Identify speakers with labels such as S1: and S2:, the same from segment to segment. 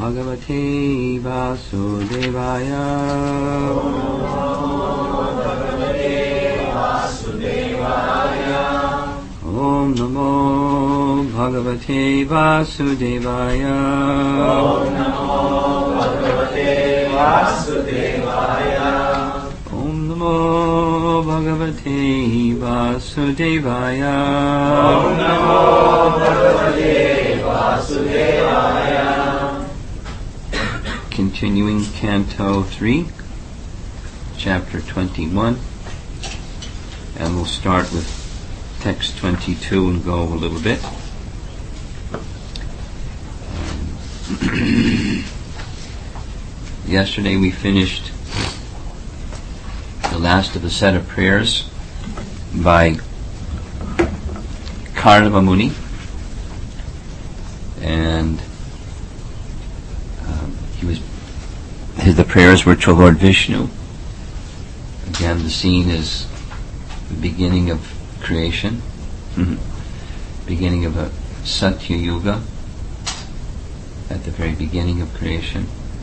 S1: Bhagavate Vasudevaya. Om Namo Bhagavate Vasudevaya.
S2: Om Namo Bhagavate Vasudevaya.
S1: Om Namo Bhagavate Vasudevaya.
S2: Om Namo Bhagavate Vasudevaya.
S1: Continuing Canto 3, Chapter 21, and we'll start with text 22 and go a little bit. Yesterday we finished the last of a set of prayers by Karnava Muni, and the prayers were to Lord Vishnu. Again, the scene is the beginning of creation, beginning of a Satya Yuga, at the very beginning of creation.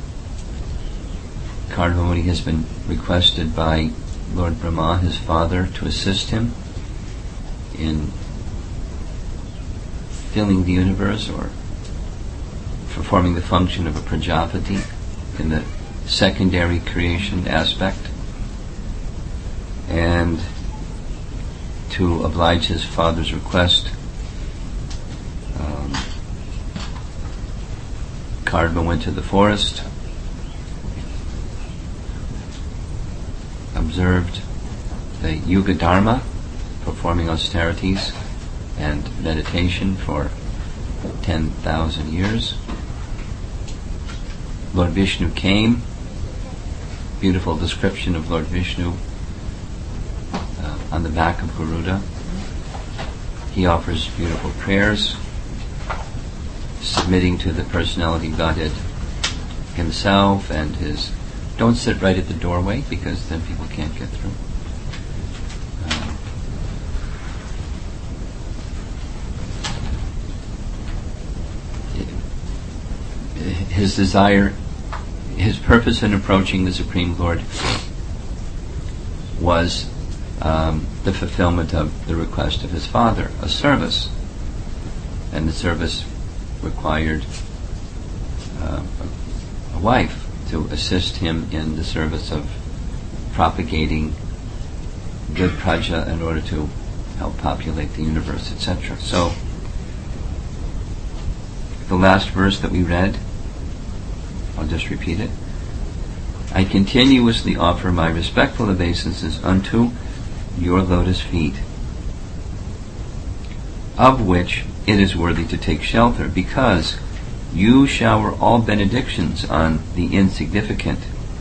S1: Karnava Muni has been requested by Lord Brahma, his father, to assist him in filling the universe, or performing the function of a Prajapati in the secondary creation aspect, and to oblige his father's request, Karnava went to the forest, observed the Yuga Dharma, performing austerities and meditation for 10,000 years. Lord Vishnu came. Beautiful description of Lord Vishnu on the back of Garuda. He offers beautiful prayers, submitting to the personality Godhead himself and his... Don't sit right at the doorway, because then people can't get through. His desire, his purpose in approaching the Supreme Lord was the fulfillment of the request of his father, a service. And the service required a wife to assist him in the service of propagating good praja in order to help populate the universe, etc. So, the last verse that we read, I'll just repeat it. I continuously offer my respectful obeisances unto your lotus feet, of which it is worthy to take shelter, because you shower all benedictions on the insignificant,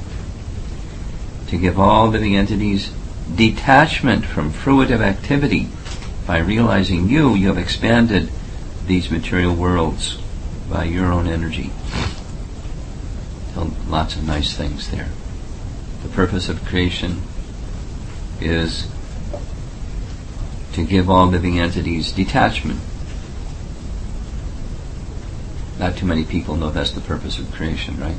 S1: to give all living entities detachment from fruitive activity. By realizing you have expanded these material worlds by your own energy. So lots of nice things there. The purpose of creation is to give all living entities detachment. Not too many people know that's the purpose of creation, right?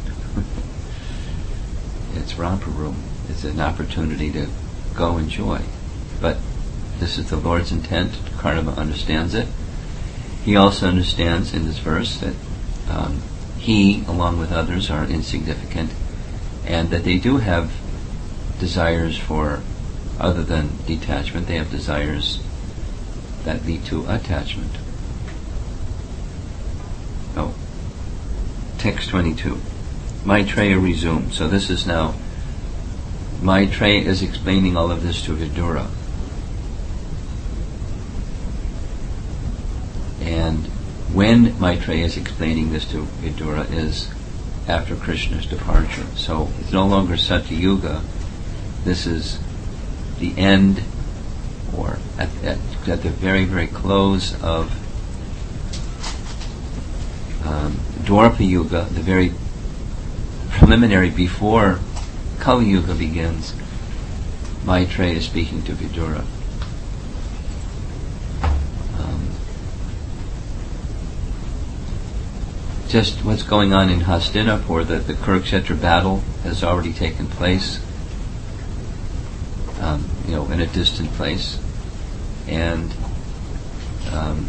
S1: It's romper room. It's an opportunity to go enjoy. But this is the Lord's intent. Karnava understands it. He also understands in this verse that he, along with others, are insignificant, and that they do have desires for, other than detachment, they have desires that lead to attachment. Oh, text 22. Maitreya resumes. So this is now, Maitreya is explaining all of this to Vidura. And when Maitreya is explaining this to Vidura is after Krishna's departure. So it's no longer Satya Yuga. This is the end, or at the very, very close of Dwapara Yuga, the very preliminary before Kali Yuga begins. Maitreya is speaking to Vidura. just what's going on in Hastinapur, the Kurukshetra battle has already taken place, in a distant place. And, and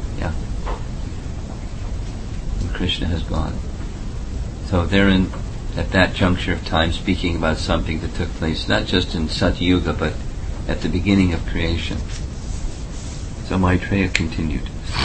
S1: Krishna has gone. So they're at that juncture of time speaking about something that took place not just in Satyuga, but at the beginning of creation. So Maitreya continued.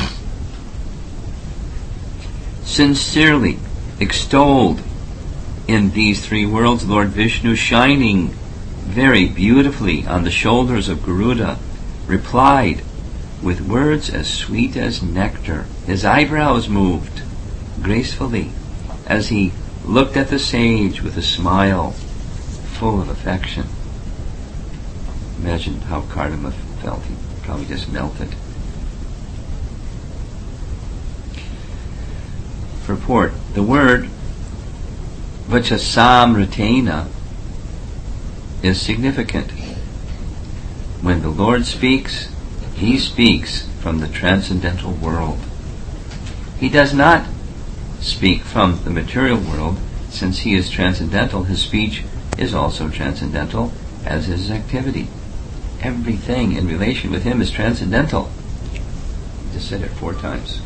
S1: Sincerely extolled in these three worlds, Lord Vishnu, shining very beautifully on the shoulders of Garuda, replied with words as sweet as nectar. His eyebrows moved gracefully as he looked at the sage with a smile full of affection. Imagine how Kardama felt. He probably just melted. Purport. The word Vachasamritena is significant. When the Lord speaks, He speaks from the transcendental world. He does not speak from the material world. Since He is transcendental, His speech is also transcendental, as is His activity. Everything in relation with Him is transcendental. I just said it 4 times.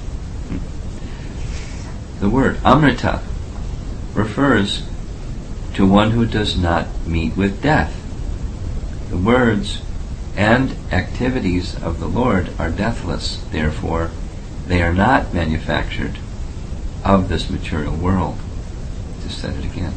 S1: The word Amrita refers to one who does not meet with death. The words and activities of the Lord are deathless. Therefore, they are not manufactured of this material world. Just said it again.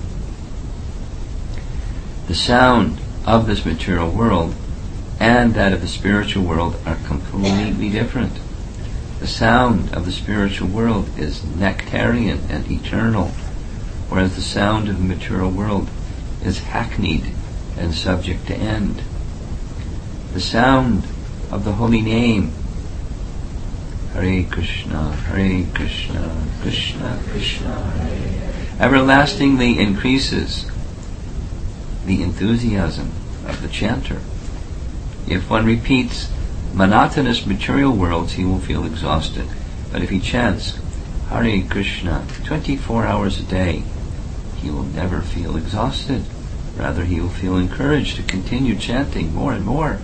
S1: The sound of this material world and that of the spiritual world are completely different. The sound of the spiritual world is nectarian and eternal, whereas the sound of the material world is hackneyed and subject to end. The sound of the holy name, Hare Krishna, Krishna Krishna, Hare, everlastingly increases the enthusiasm of the chanter. If one repeats monotonous material worlds, he will feel exhausted. But if he chants Hare Krishna 24 hours a day, he will never feel exhausted. Rather, he will feel encouraged to continue chanting more and more.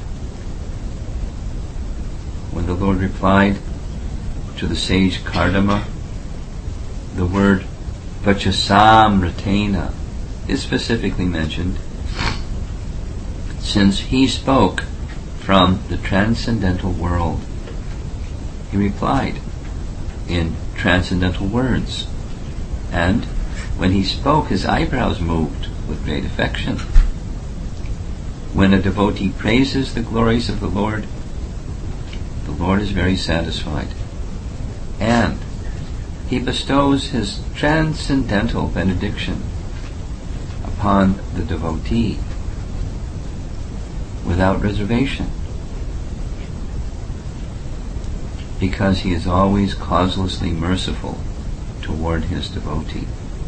S1: When the Lord replied to the sage Kardama, the word Vachasamritena is specifically mentioned, since he spoke from the transcendental world. He replied in transcendental words, and when he spoke, his eyebrows moved with great affection. When a devotee praises the glories of the Lord is very satisfied, and He bestows His transcendental benediction upon the devotee without reservation, because He is always causelessly merciful toward His devotee.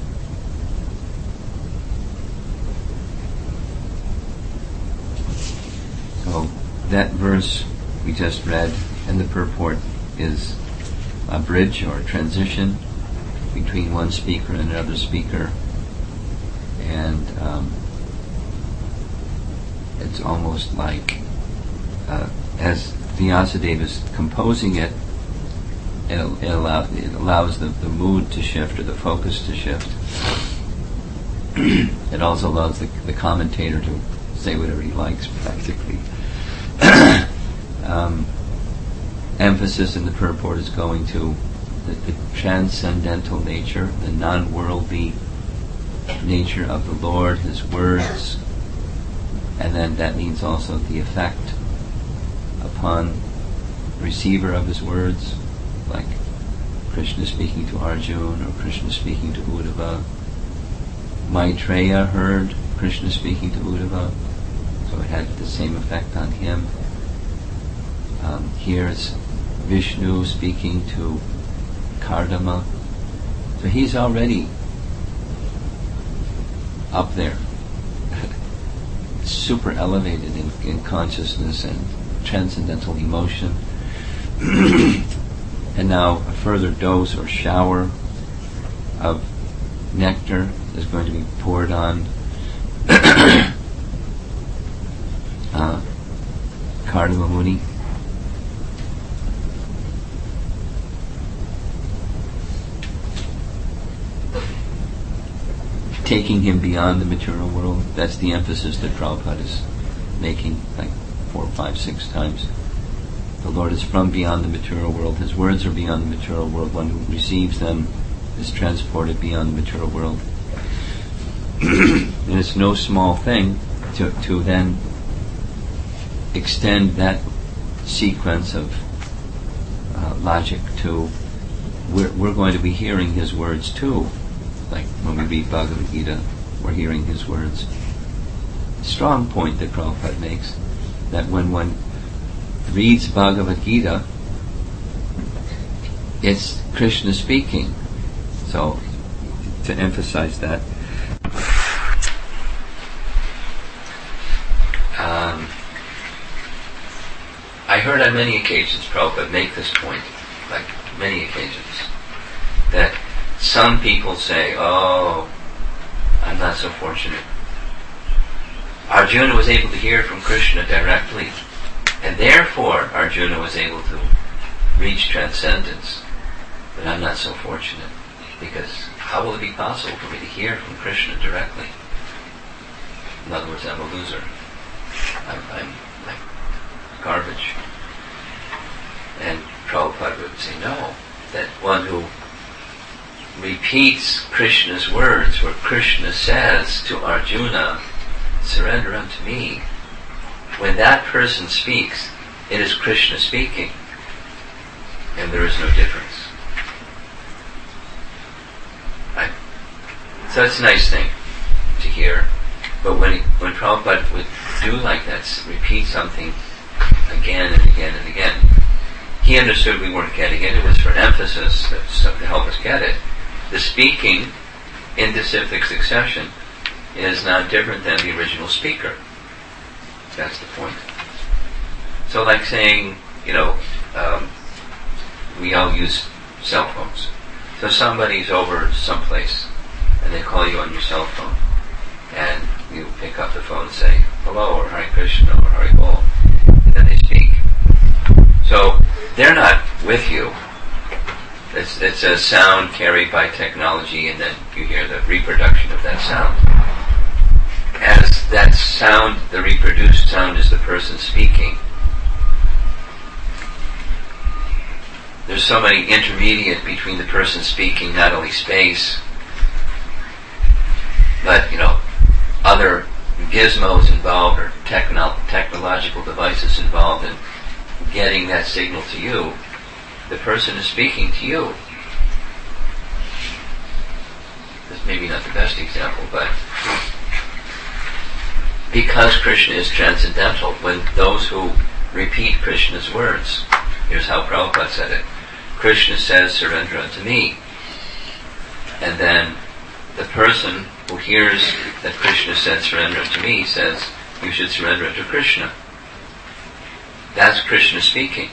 S1: So that verse we just read and the purport is a bridge or a transition between one speaker and another speaker, and it's almost like as Vyasadeva is composing it, it allows the mood to shift or the focus to shift. It also allows the commentator to say whatever he likes, practically. Emphasis in the purport is going to the transcendental nature, the non-worldly nature of the Lord, His words, and then that means also the effect upon the receiver of His words, like Krishna speaking to Arjuna or Krishna speaking to Uddhava. Maitreya heard Krishna speaking to Uddhava, so it had the same effect on him. Here's Vishnu speaking to Kardama. So he's already up there, super elevated in consciousness and transcendental emotion. And now a further dose or shower of nectar is going to be poured on Kardama Muni. Taking him beyond the material world. That's the emphasis that Prabhupada is making, like 4, 5, 6 times. The Lord is from beyond the material world. His words are beyond the material world. One who receives them is transported beyond the material world. And it's no small thing to then extend that sequence of logic to we're going to be hearing his words too. Like when we read Bhagavad Gita, we're hearing his words. Strong point that Prabhupada makes, that when one reads Bhagavad Gita, it's Krishna speaking. So, to emphasize that, I heard on many occasions Prabhupada make this point, like many occasions, that some people say, oh, I'm not so fortunate. Arjuna was able to hear from Krishna directly, and therefore Arjuna was able to reach transcendence. But I'm not so fortunate, because how will it be possible for me to hear from Krishna directly? In other words, I'm a loser. I'm like garbage. And Prabhupada would say, no, that one who repeats Krishna's words, where Krishna says to Arjuna, surrender unto me, when that person speaks, it is Krishna speaking, and there is no difference. So it's a nice thing to hear, but when Prabhupada would do like that, repeat something again and again and again, he understood we weren't getting it. It was for emphasis, to help us get it. The speaking in disciplic succession is not different than the original speaker. That's the point. So like saying, we all use cell phones. So somebody's over someplace, and they call you on your cell phone, and you pick up the phone and say, hello, or Hare Krishna, or Hare Bol, and then they speak. So they're not with you. It's a sound carried by technology, and then you hear the reproduction of that sound. As that sound, the reproduced sound, is the person speaking. There's so many intermediate between the person speaking, not only space, but other gizmos involved, or technological devices involved in getting that signal to you. The person is speaking to you. That's maybe not the best example, but because Krishna is transcendental, when those who repeat Krishna's words, here's how Prabhupada said it. Krishna says, surrender unto me. And then the person who hears that Krishna said, surrender unto me, says, you should surrender unto Krishna. That's Krishna speaking.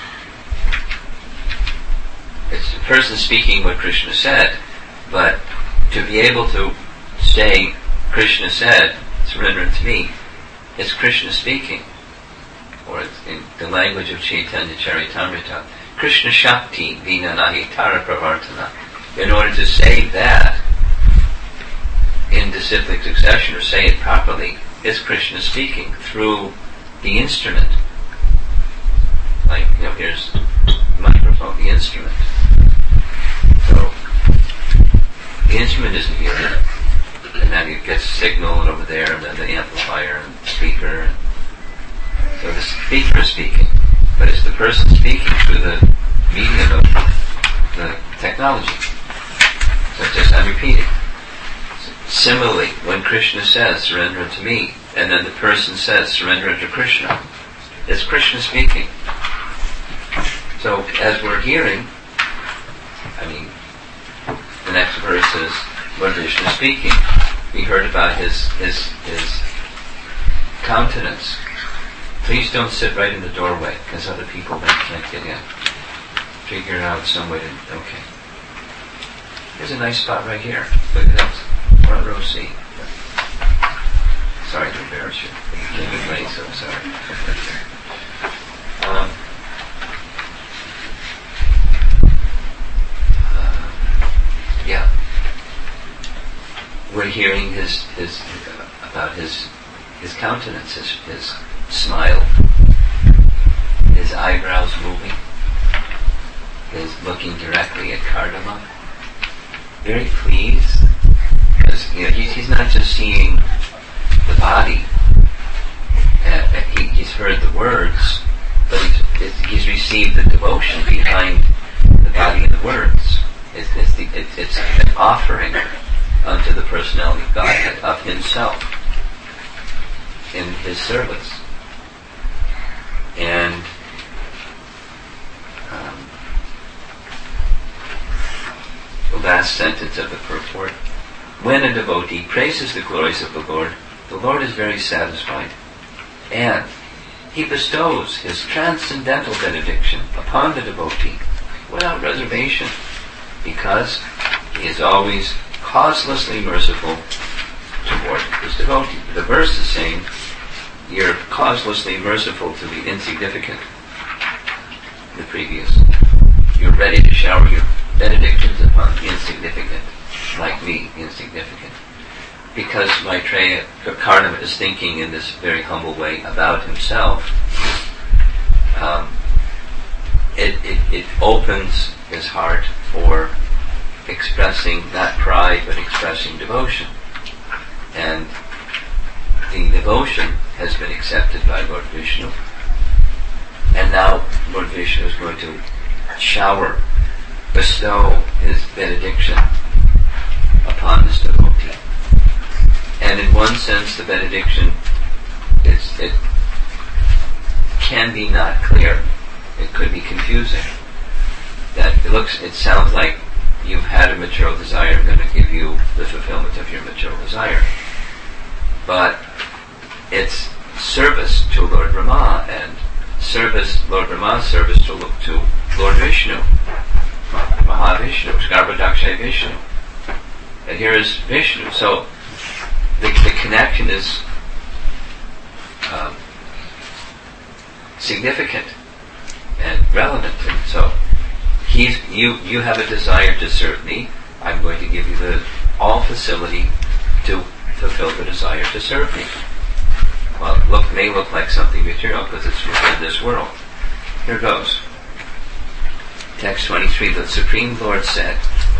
S1: It's the person speaking what Krishna said, but to be able to say, Krishna said, surrender unto me, it's Krishna speaking. Or in the language of Chaitanya Charitamrita, Krishna Shakti Vina Nahitara Pravartana. In order to say that in disciplic succession, or say it properly, it's Krishna speaking through the instrument. Like, here's the microphone, the instrument. So, the instrument isn't here, and then you get signal, and over there, and then the amplifier, and the speaker, and so the speaker is speaking, but it's the person speaking through the medium of the technology. So just I'm repeating. Similarly, when Krishna says, surrender unto me, and then the person says, surrender unto Krishna, it's Krishna speaking. So as we're hearing, the next verse is when Krishna is speaking. We heard about his countenance. Please don't sit right in the doorway, because other people then can't get in. Figure out some way to, okay. Here's a nice spot right here. Look at that. Front row seat. Sorry to embarrass you. You came in late, so I'm sorry. Yeah. We're hearing about his countenance, his smile, his eyebrows moving, his looking directly at Kardama, very pleased, because he's not just seeing the body. He's heard the words, but he's received the devotion behind the body and the words. It's an offering unto the personality of Godhead of himself in his service. And the last sentence of the purport: when a devotee praises the glories of the Lord is very satisfied, and he bestows his transcendental benediction upon the devotee without reservation, because he is always causelessly merciful toward his devotee. The verse is saying, you're causelessly merciful to the insignificant. The previous, you're ready to shower your benedictions upon the insignificant, like me, insignificant. Because Maitreya Kardama is thinking in this very humble way about himself, it opens his heart for expressing not pride but expressing devotion. And the devotion has been accepted by Lord Vishnu, and now Lord Vishnu is going to bestow his benediction upon this devotee. And in one sense, the benediction it can be not clear. It could be confusing. That it sounds like you've had a material desire, I'm going to give you the fulfillment of your material desire. But it's service to Lord Brahma, and Lord Brahma's service to Lord Vishnu, Mahavishnu, Garbhodakshaya Vishnu. And here is Vishnu. So the connection is significant and relevant. And so you have a desire to serve me. I'm going to give you all facility to fulfill the desire to serve me. Well, may look like something material because it's within this world. Here goes. Text 23. The Supreme Lord said,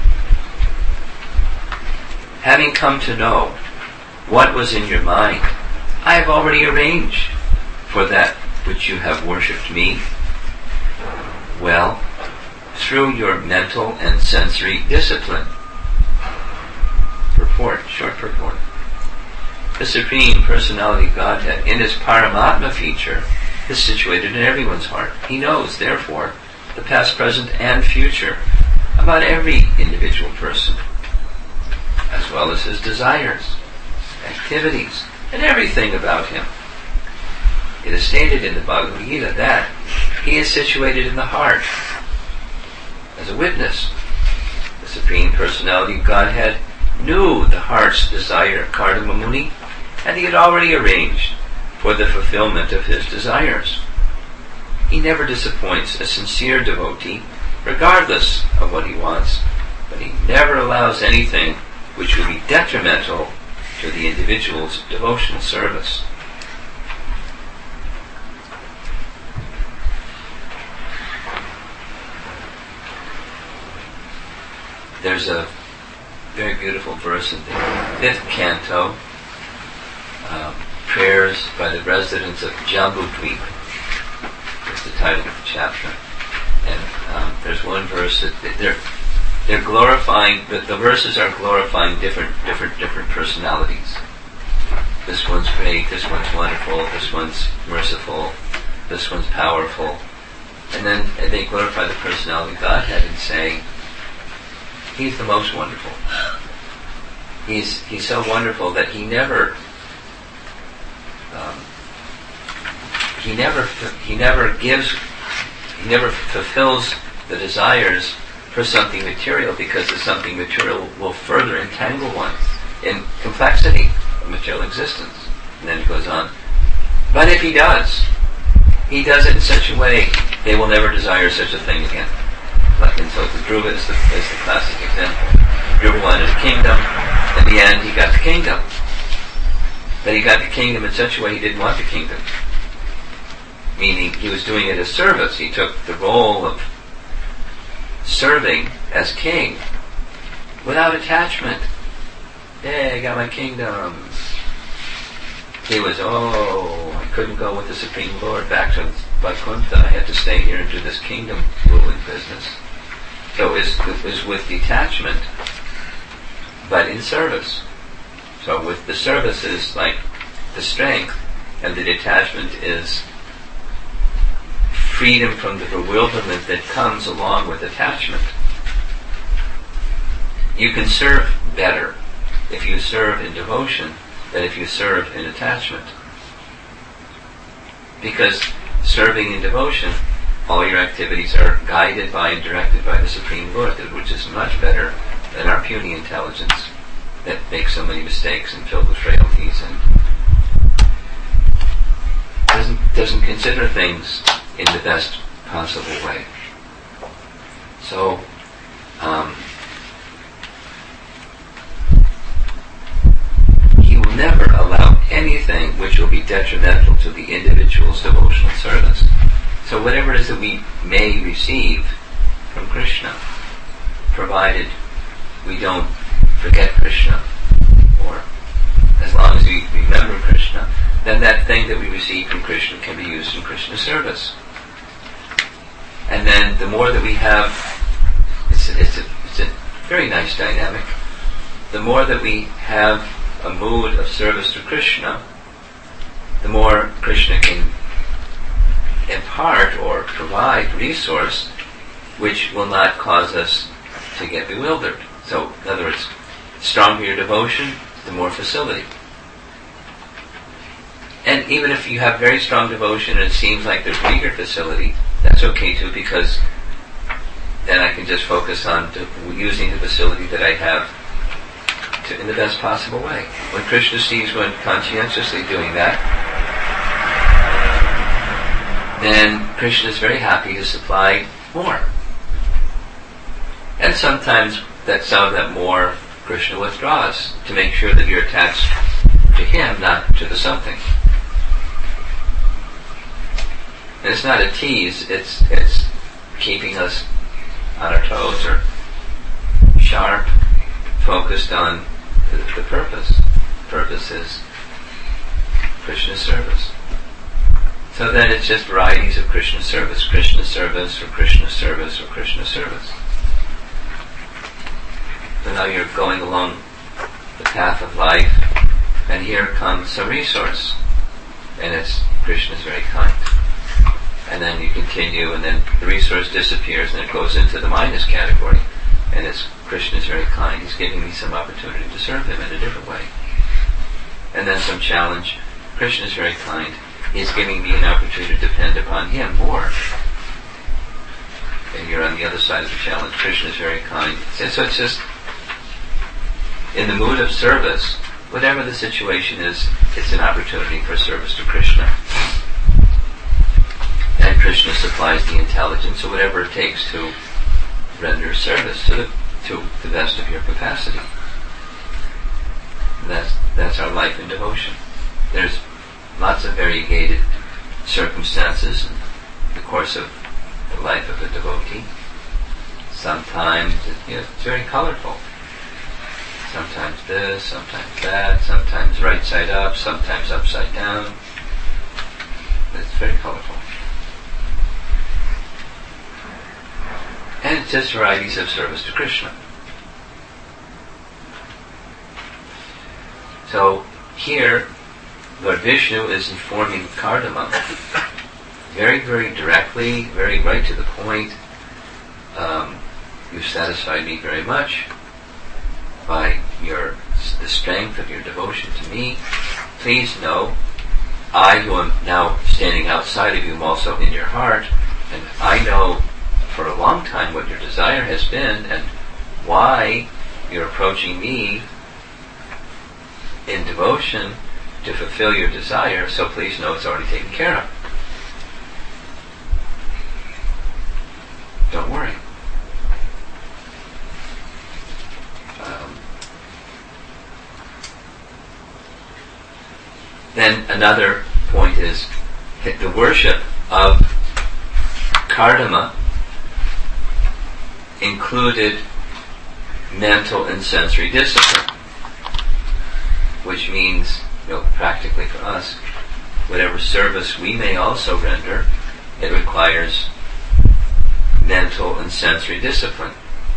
S1: having come to know what was in your mind, I have already arranged for that which you have worshipped me. Well, through your mental and sensory discipline. Short purport. The Supreme Personality of Godhead, in His Paramatma feature, is situated in everyone's heart. He knows, therefore, the past, present, and future about every individual person, as well as his desires, activities, and everything about him. It is stated in the Bhagavad Gita that he is situated in the heart as a witness. The Supreme Personality of Godhead knew the heart's desire of Kardama Muni, and he had already arranged for the fulfillment of his desires. He never disappoints a sincere devotee, regardless of what he wants, but he never allows anything which would be detrimental to the individual's devotional service. There's a very beautiful verse in the 5th canto, Prayers by the Residents of Jambudvip. That's the title of the chapter. And there's one verse that they're glorifying. The verses are glorifying different personalities. This one's great. This one's wonderful. This one's merciful. This one's powerful. And then they glorify the personality of Godhead and say, He's the most wonderful. He's so wonderful that he never fulfills the desires for something material, because the something material will further entangle one in complexity of material existence. And then it goes on. But if he does it in such a way, they will never desire such a thing again. And so Dhruva is the classic example. Dhruva wanted a kingdom. In the end, he got the kingdom. But he got the kingdom in such a way he didn't want the kingdom. Meaning, he was doing it as service. He took the role of serving as king without attachment. Hey, I got my kingdom. He was, I couldn't go with the Supreme Lord back to Vaikuntha. I had to stay here and do this kingdom ruling business. So it was with detachment, but in service. So with the service is like the strength, and the detachment is freedom from the bewilderment that comes along with attachment. You can serve better if you serve in devotion than if you serve in attachment. Because serving in devotion, all your activities are guided by and directed by the Supreme Lord, which is much better than our puny intelligence that makes so many mistakes and filled with frailties and doesn't consider things in the best possible way. So, he will never allow anything which will be detrimental to the individual's devotional service. So whatever it is that we may receive from Krishna, provided we don't forget Krishna, or as long as we remember Krishna, then that thing that we receive from Krishna can be used in Krishna's service. And then the more that we have, it's a very nice dynamic. The more that we have a mood of service to Krishna, the more Krishna can impart or provide resource which will not cause us to get bewildered. So, in other words, the stronger your devotion, the more facility. And even if you have very strong devotion and it seems like there's weaker facility, that's okay too, because then I can just focus on using the facility that I have in the best possible way. When Krishna sees one conscientiously doing that, then Krishna is very happy to supply more. And sometimes some of that more Krishna withdraws to make sure that you're attached to him, not to the something. And it's not a tease, it's keeping us on our toes or sharp, focused on the purpose. Purpose is Krishna's service. So then it's just varieties of Krishna service, or Krishna service, or Krishna service. So now you're going along the path of life, and here comes a resource, and it's Krishna's very kind. And then you continue, and then the resource disappears, and it goes into the minus category, and it's Krishna's very kind. He's giving me some opportunity to serve him in a different way. And then some challenge. Krishna's very kind. He's giving me an opportunity to depend upon him more. And you're on the other side of the challenge. Krishna's very kind. So it's just, in the mood of service, whatever the situation is, it's an opportunity for service to Krishna. And Krishna supplies the intelligence, or whatever it takes to render service to the best of your capacity. And that's our life in devotion. There's lots of variegated circumstances in the course of the life of a devotee. Sometimes it's very colorful. Sometimes this, sometimes that, sometimes right side up, sometimes upside down. It's very colorful. And it's just varieties of service to Krishna. So here, Lord Vishnu is informing Kardama very, very directly, very right to the point. You've satisfied me very much by the strength of your devotion to me. Please know, I who am now standing outside of you am also in your heart, and I know for a long time what your desire has been and why you're approaching me in devotion to fulfill your desire, so please know it's already taken care of. Don't worry. Then another point is the worship of Kardama included mental and sensory discipline, which means, practically for us, whatever service we may also render, it requires mental and sensory discipline.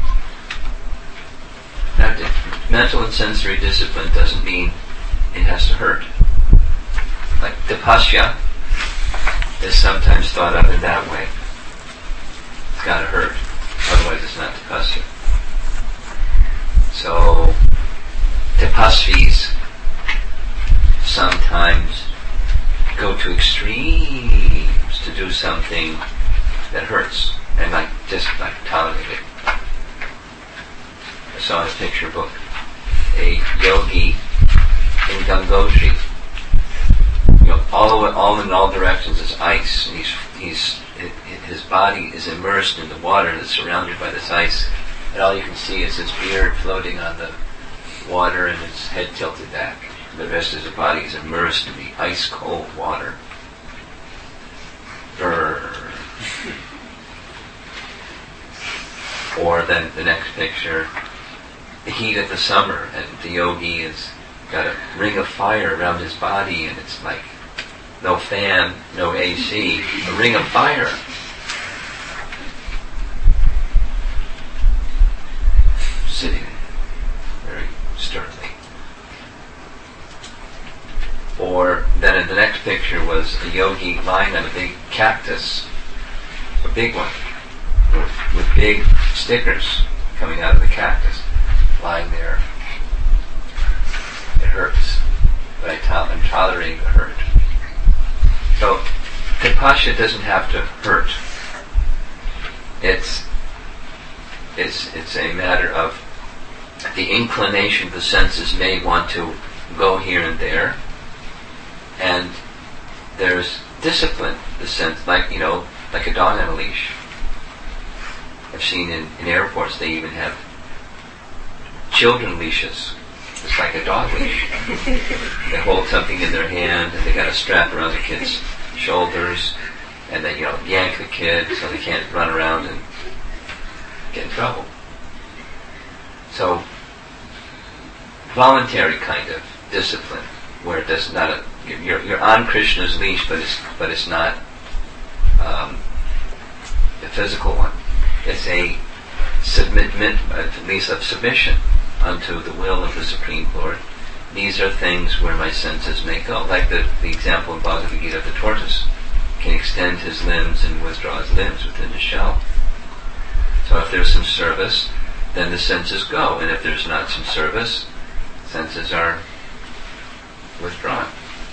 S1: Now, mental and sensory discipline doesn't mean it has to hurt. Like tapasya is sometimes thought of in that way. It's got to hurt, otherwise it's not tapasya. So tapasvis sometimes go to extremes to do something that hurts and just tolerate it. I saw in a picture book a yogi in Gangotri. All in all directions is ice, and his body is immersed in the water that's surrounded by this ice, and all you can see is his beard floating on the water and his head tilted back. The rest of his body is immersed in the ice-cold water. Brrr. Or then the next picture, the heat of the summer, and the yogi has got a ring of fire around his body, and it's like no fan, no AC, a ring of fire. Sitting very sternly. Or then in the next picture was a yogi lying on a big cactus, a big one, with big stickers coming out of the cactus, lying there. It hurts, but I'm tolerating the hurt. So tapasya doesn't have to hurt. It's a matter of the inclination of the senses may want to go here and there, and there's discipline, the sense, like a dog on a leash. I've seen in airports they even have children leashes. It's like a dog leash. They hold something in their hand and they got a strap around the kid's shoulders, and they yank the kid so they can't run around and get in trouble. So voluntary kind of discipline where it does not you're on Krishna's leash, but it's not a physical one. It's a at least of submission unto the will of the Supreme Lord. These are things where my senses may go. Like the example in Bhagavad Gita, the tortoise can extend his limbs and withdraw his limbs within the shell. So if there's some service, then the senses go. And if there's not some service, senses are withdrawn.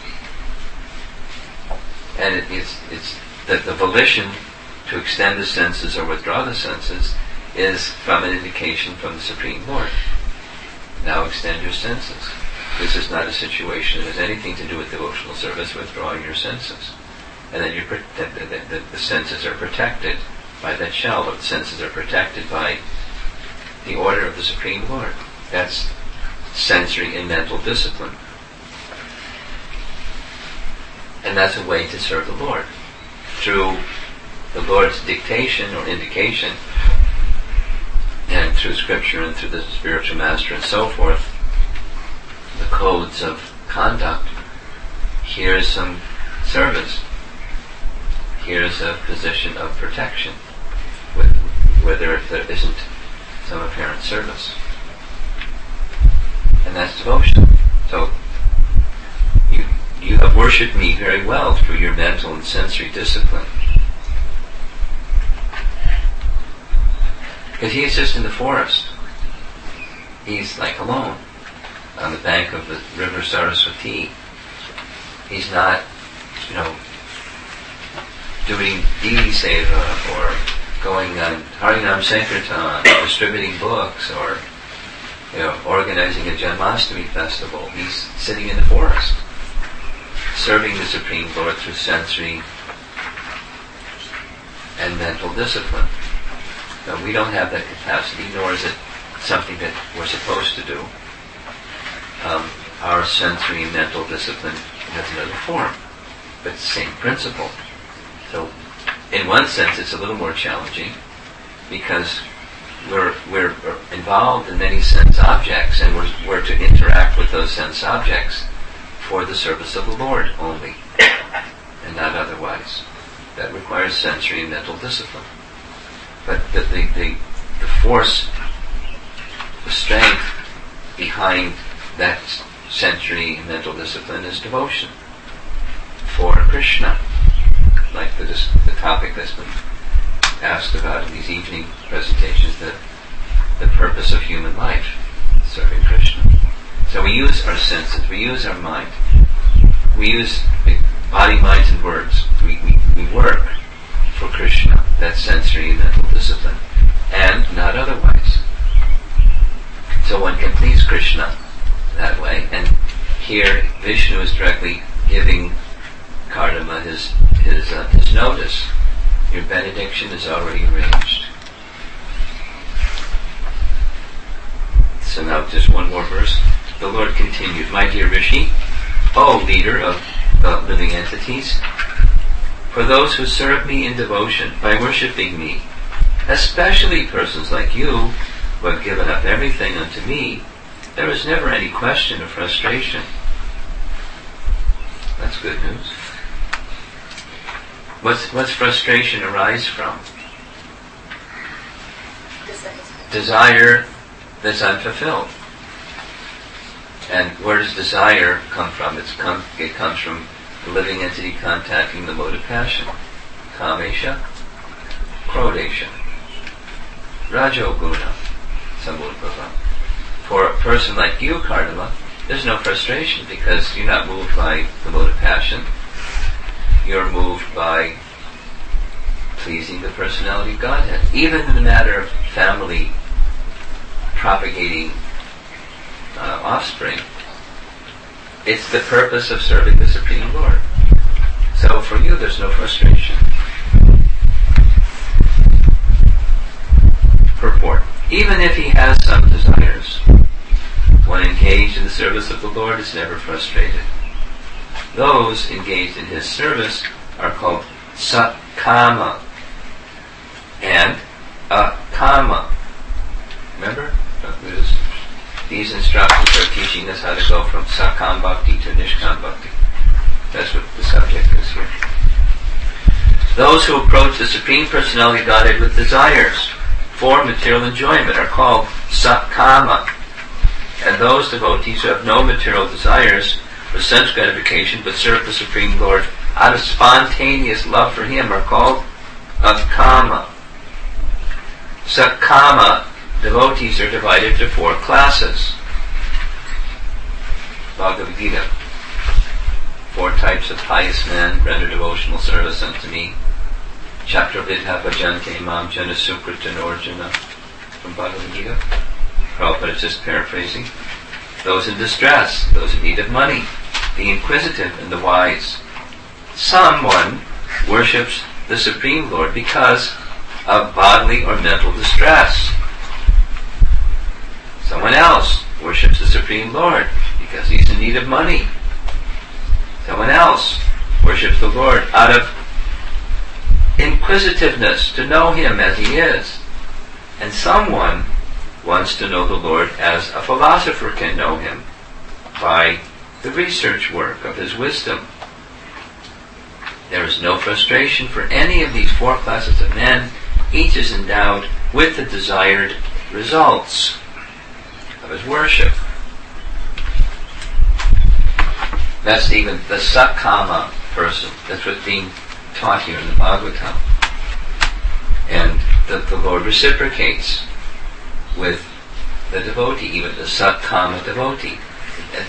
S1: And it's that the volition to extend the senses or withdraw the senses is from an indication from the Supreme Lord. Now extend your senses. This is not a situation that has anything to do with devotional service, withdrawing your senses. And then the senses are protected by that shell, or the senses are protected by the order of the Supreme Lord. That's sensory and mental discipline. And that's a way to serve the Lord. Through the Lord's dictation or indication, and through Scripture and through the spiritual master and so forth, the codes of conduct, here's some service. Here's a position of protection, whether if there isn't some apparent service. And that's devotion. So, you have worshipped me very well through your mental and sensory discipline. Because he is just in the forest. He's like alone on the bank of the river Saraswati. He's not, doing devi seva or going on Harinam Sankirtan, distributing books, or organizing a Janmashtami festival. He's sitting in the forest, serving the Supreme Lord through sensory and mental discipline. Now, we don't have that capacity, nor is it something that we're supposed to do. Our sensory and mental discipline has another form, but it's the same principle. So, in one sense, it's a little more challenging because we're involved in many sense objects, and we're to interact with those sense objects for the service of the Lord only, and not otherwise. That requires sensory and mental discipline. But the force, the strength behind that sensory and mental discipline is devotion for Krishna, like the topic that's been asked about in these evening presentations, the purpose of human life, serving Krishna. So we use our senses, we use our mind, we use body, minds, and words. We work for Krishna, that sensory and mental discipline, and not otherwise. So one can please Krishna that way, and here Vishnu is directly giving Kardama his notice. Your benediction is already arranged. So now just one more verse. The Lord continued, my dear Rishi, O leader of the living entities, for those who serve me in devotion by worshipping me, especially persons like you who have given up everything unto me, there is never any question of frustration. That's good news. What's frustration arise from? Desire that's unfulfilled. And where does desire come from? It comes from the living entity contacting the mode of passion. Kamesha, Krodesha, Rajoguna, Samudbhava. For a person like you, Kardama, there's no frustration because you're not moved by the mode of passion. You're moved by pleasing the personality of Godhead. Even in the matter of family propagating offspring, it's the purpose of serving the Supreme Lord. So for you, there's no frustration. Purport. Even if he has some desires, one engaged in the service of the Lord is never frustrated. Those engaged in his service are called Sakama and Akama. Remember? These instructions are teaching us how to go from Sakam Bhakti to Nishkam Bhakti. That's what the subject is here. Those who approach the Supreme Personality of Godhead with desires for material enjoyment are called Sakama. And those devotees who have no material desires for sense gratification but serve the Supreme Lord out of spontaneous love for Him are called Akama. Sakama devotees are divided into 4 classes. Bhagavad Gita. 4 types of pious men render devotional service unto me. Chakravidha bhajante mam jana sukrita norjana. From Bhagavad Gita. Prabhupada is just paraphrasing. Those in distress, those in need of money, the inquisitive and the wise. Someone worships the Supreme Lord because of bodily or mental distress. Someone else worships the Supreme Lord because he's in need of money. Someone else worships the Lord out of inquisitiveness, to know Him as He is. And someone wants to know the Lord as a philosopher can know Him, by the research work of his wisdom. There is no frustration for any of these 4 classes of men. Each is endowed with the desired results of his worship. That's even the Sakama person. That's what's being taught here in the Bhagavatam. And the Lord reciprocates with the devotee, even the Sakama devotee. And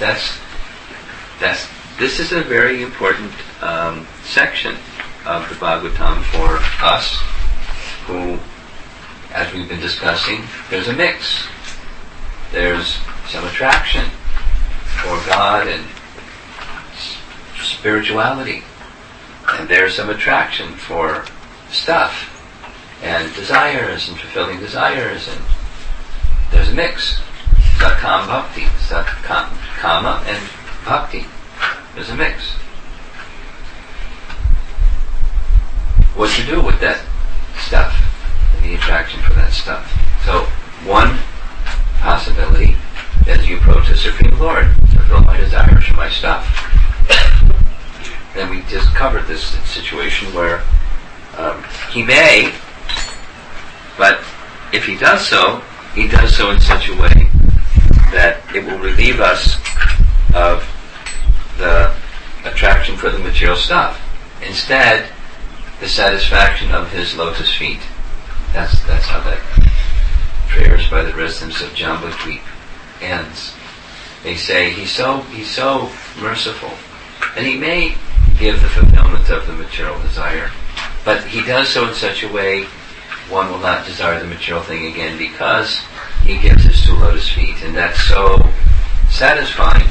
S1: this is a very important section of the Bhagavatam for us who, as we've been discussing, there's a mix. There's some attraction for God and spirituality, and there's some attraction for stuff and desires and fulfilling desires, and there's a mix. Sakkam bhakti, kama and bhakti. There's a mix. What to do with that stuff, the attraction for that stuff. So one possibility is you approach the Supreme Lord, fulfill my desires for my stuff. Then we just covered this situation where he may, but if he does so in such a way that it will relieve us of the attraction for the material stuff. Instead, the satisfaction of his lotus feet. That's how that prayers by the residents of Jambudvip ends. They say he's so merciful, and he may give the fulfillment of the material desire, but he does so in such a way one will not desire the material thing again, because he gives his two lotus feet, and that's so satisfying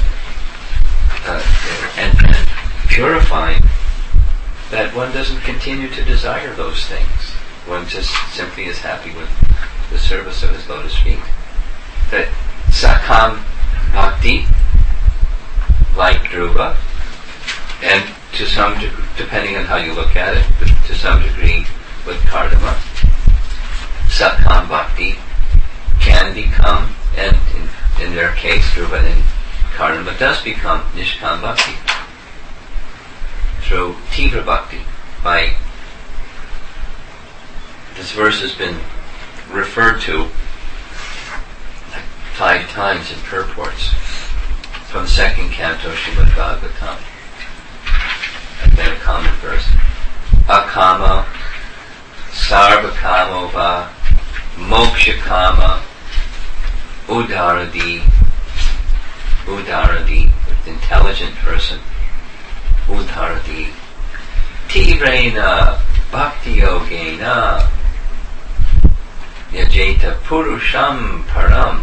S1: and purifying that one doesn't continue to desire those things. One just simply is happy with the service of his lotus feet. That Sakkam bhakti, like Dhruva, and to some degree, depending on how you look at it, to some degree with Kardama, Sakkam bhakti can become, and in their case, Dhruva and Kardama does become Nishkam bhakti through Tivra bhakti. This verse has been referred to like 5 times in purports from the 2nd canto Srimad Bhagavatam. Again, a common verse. Akama, sarvakamo va, mokshakama, udaradi, with intelligent person, udaradi, tivrena, bhakti yogena, yajeta purusham param.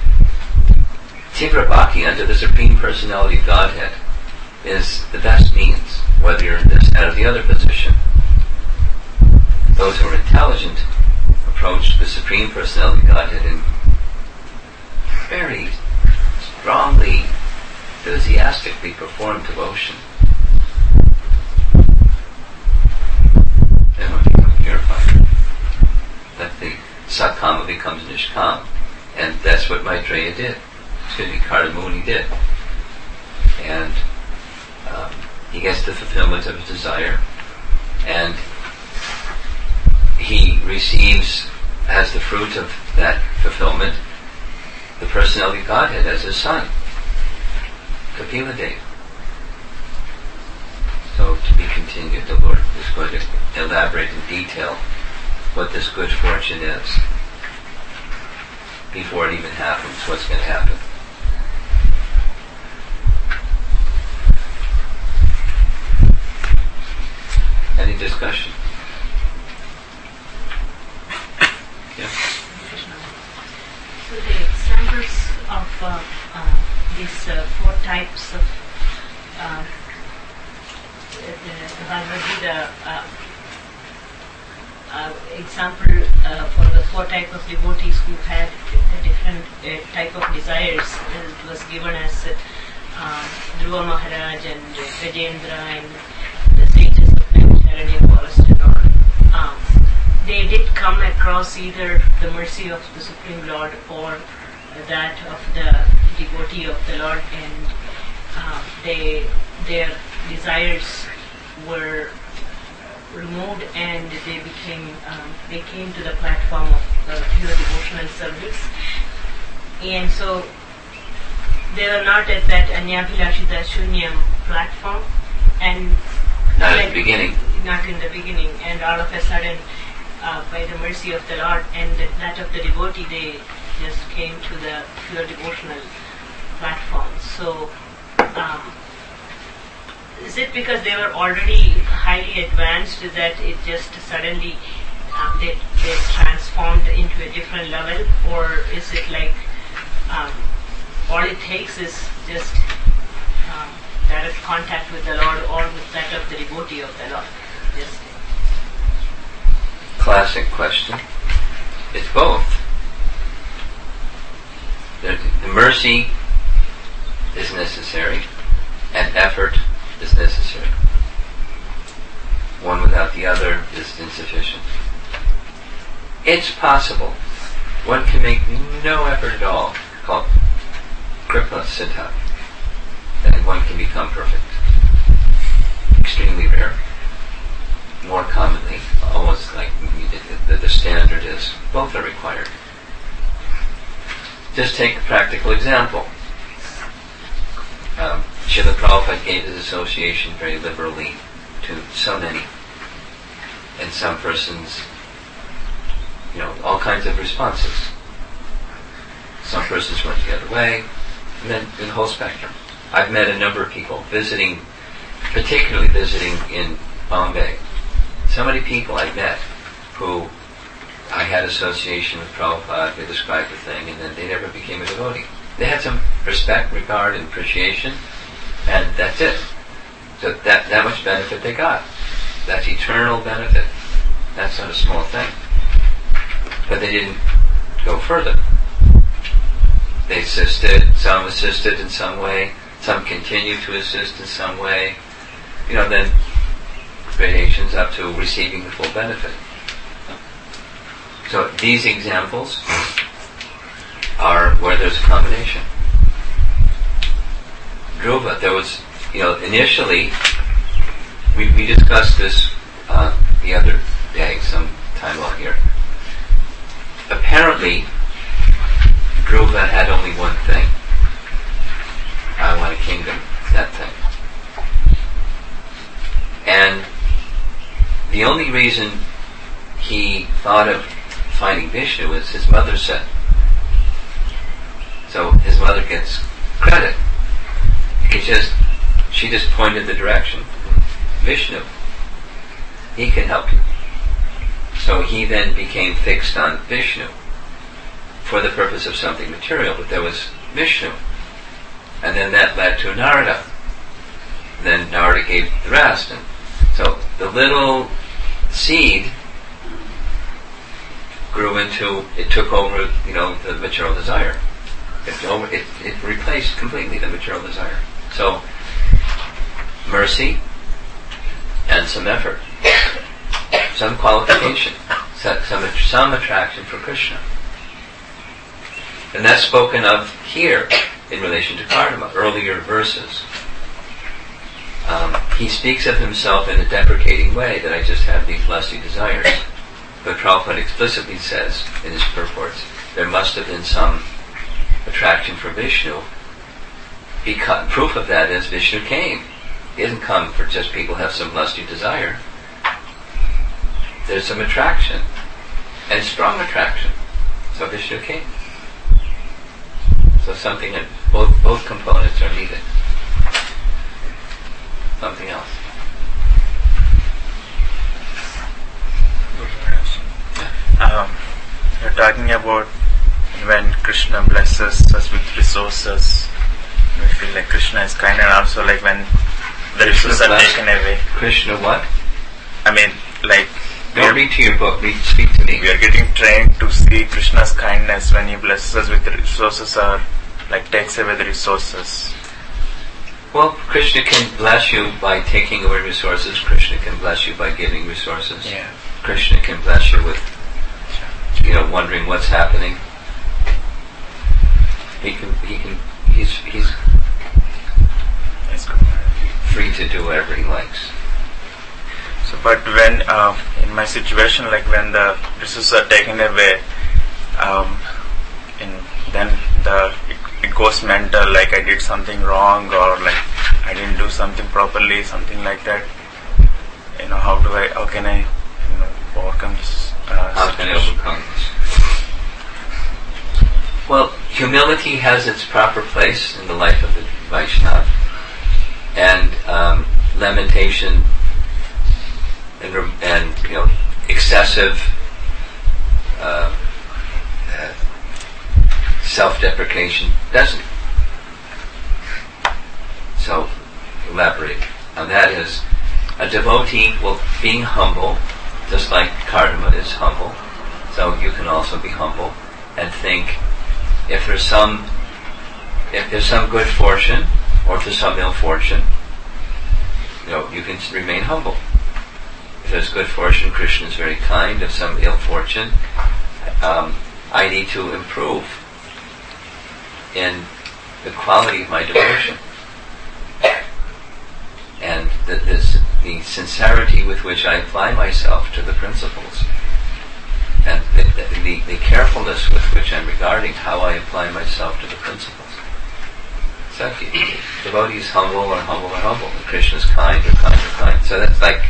S1: Tivra bhakti unto the Supreme Personality of Godhead is the best means, whether you're in this, that, or the other position. Those who are intelligent approach the Supreme Personality of Godhead in very strongly, enthusiastically performed devotion. Then one becomes purified. That the Sakkama becomes Nishkam. And that's what Maitreya did. Narada Muni did. And he gets the fulfillment of his desire, and he receives as the fruit of that fulfillment the personality of Godhead as his son, Kapila Deva. So to be continued, the Lord is going to elaborate in detail what this good fortune is before it even happens, what's going to happen. Any discussion? Yeah.
S3: So the examples of these 4 types of the Bhagavad Gita example for the 4 types of devotees who had a different type of desires, it was given as Dhruva Maharaj and Gajendra and the sages of Naimisharanya forest and all. They did come across either the mercy of the Supreme Lord or that of the devotee of the Lord, and their desires were removed, and they came to the platform of pure devotional service. And so they were not at that Anyabhilashita Shunyam platform, and
S1: not in the beginning.
S3: Not in the beginning, and all of a sudden, by the mercy of the Lord and that of the devotee, they just came to the pure devotional platform. So, is it because they were already highly advanced that it just suddenly they're transformed into a different level, or is it like all it takes is just direct contact with the Lord or with that of the devotee of the Lord? Just
S1: classic question. It's both. The mercy is necessary, and effort is necessary. One without the other is insufficient. It's possible. One can make no effort at all, called kripa siddha, and one can become perfect. Extremely rare. More commonly, almost like the standard is, both are required. Just take a practical example. Srila Prabhupada gave his association very liberally to so many. And some persons, all kinds of responses. Some persons went the other way, and then the whole spectrum. I've met a number of people particularly visiting in Bombay. So many people I've met who I had association with Prabhupada, they described the thing, and then they never became a devotee. They had some respect, regard, and appreciation, and that's it. So that much benefit they got. That's eternal benefit. That's not a small thing. But they didn't go further. They assisted, some assisted in some way, some continued to assist in some way, then gradations up to receiving the full benefit. So these examples are where there's a combination. Dhruva, there was, initially, we discussed this the other day, some time out here. Apparently, Dhruva had only one thing. I want a kingdom, that thing. And the only reason he thought of finding Vishnu is his mother said. So his mother gets credit. She just pointed the direction. Vishnu, he can help you. So he then became fixed on Vishnu for the purpose of something material, but there was Vishnu. And then that led to Narada. Then Narada gave the rest. And so the little seed grew into, it took over, the material desire. It replaced completely the material desire. So, mercy and some effort, some qualification, some attraction for Krishna. And that's spoken of here in relation to Karma, earlier verses. He speaks of himself in a deprecating way, that I just have these lusty desires. But Prabhupada explicitly says in his purports, there must have been some attraction for Vishnu. Because proof of that is Vishnu came. He doesn't come for just people who have some lusty desire. There's some attraction, and strong attraction. So Vishnu came. So something that both components are needed. Something else.
S4: You're talking about when Krishna blesses us with resources, we feel like Krishna is kind, and also like when the resources are taken away.
S1: Krishna what?
S4: Don't
S1: read to your book, speak to me.
S4: We are getting trained to see Krishna's kindness when he blesses us with the resources, or takes away the resources.
S1: Well, Krishna can bless you by taking away resources. Krishna can bless you by giving resources.
S4: Yeah.
S1: Krishna can bless you with, wondering what's happening. He's free to do whatever he likes.
S4: So, but when in my situation, when the resources are taken away, then it goes mental, I did something wrong, or I didn't do something properly, something like that. How can I overcome this
S1: How can I overcome this? Well, humility has its proper place in the life of the Vaishnava, and lamentation and excessive self-deprecation doesn't. So, elaborate on that is a devotee, well, being humble, just like Kardama is humble, so you can also be humble and think if there's some good fortune or if there's some ill fortune, you can remain humble. If there's good fortune, Krishna is very kind. If some ill fortune, I need to improve in the quality of my devotion. And the sincerity with which I apply myself to the principles, and the carefulness with which I'm regarding how I apply myself to the principles. So devotee is humble or humble or humble, and Krishna is kind or kind or kind. So that's like,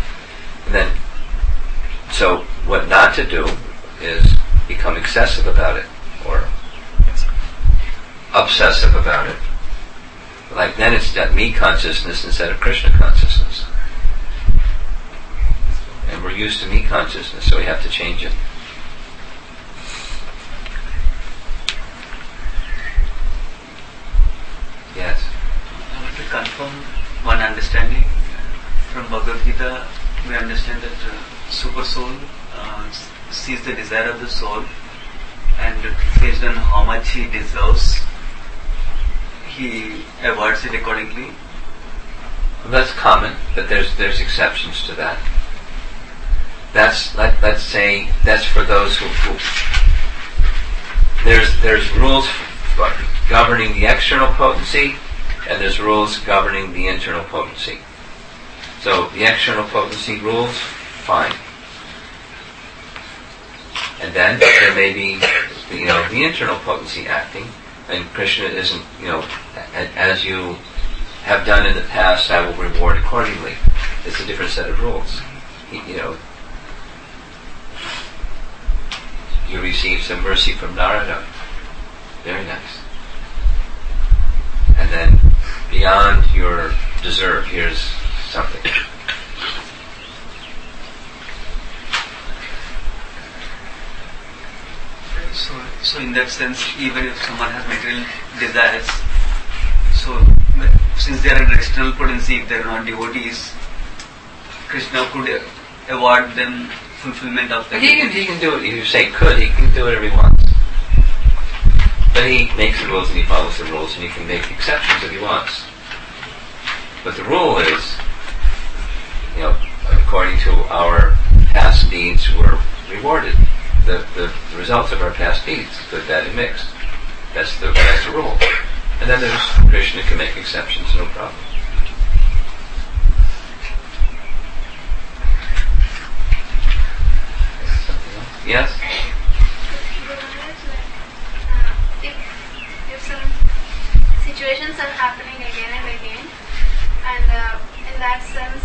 S1: so what not to do is become excessive about it, or obsessive about it. Like then it's that me consciousness instead of Krishna consciousness. And we're used to me consciousness, so we have to change it. Yes?
S5: I want to confirm one understanding. From Bhagavad Gita, we understand that Super Soul sees the desire of the soul, and based on how much he deserves, he awards it accordingly.
S1: Well, that's common, but there's exceptions to that. That's let's say that's for those who there's rules governing the external potency, and there's rules governing the internal potency. So the external potency rules, fine. And then there may be the internal potency acting, and Krishna isn't, as you have done in the past, I will reward accordingly. It's a different set of rules. You receive some mercy from Narada. Very nice. And then beyond your deserve, here's something.
S5: So in that sense, even if someone has material desires, so since they are an external potency, if they are not devotees, Krishna could award them fulfillment of that.
S1: He can do it. If you say could, he can do whatever he wants. But he makes the rules and he follows the rules, and he can make exceptions if he wants. But the rule is, according to our past deeds, we're rewarded. The results of our past deeds, good, bad, and mixed. That's the rule. And then there's Krishna can make exceptions, no problem. Something else? Yes?
S6: If some situations are happening again and again, and in that sense,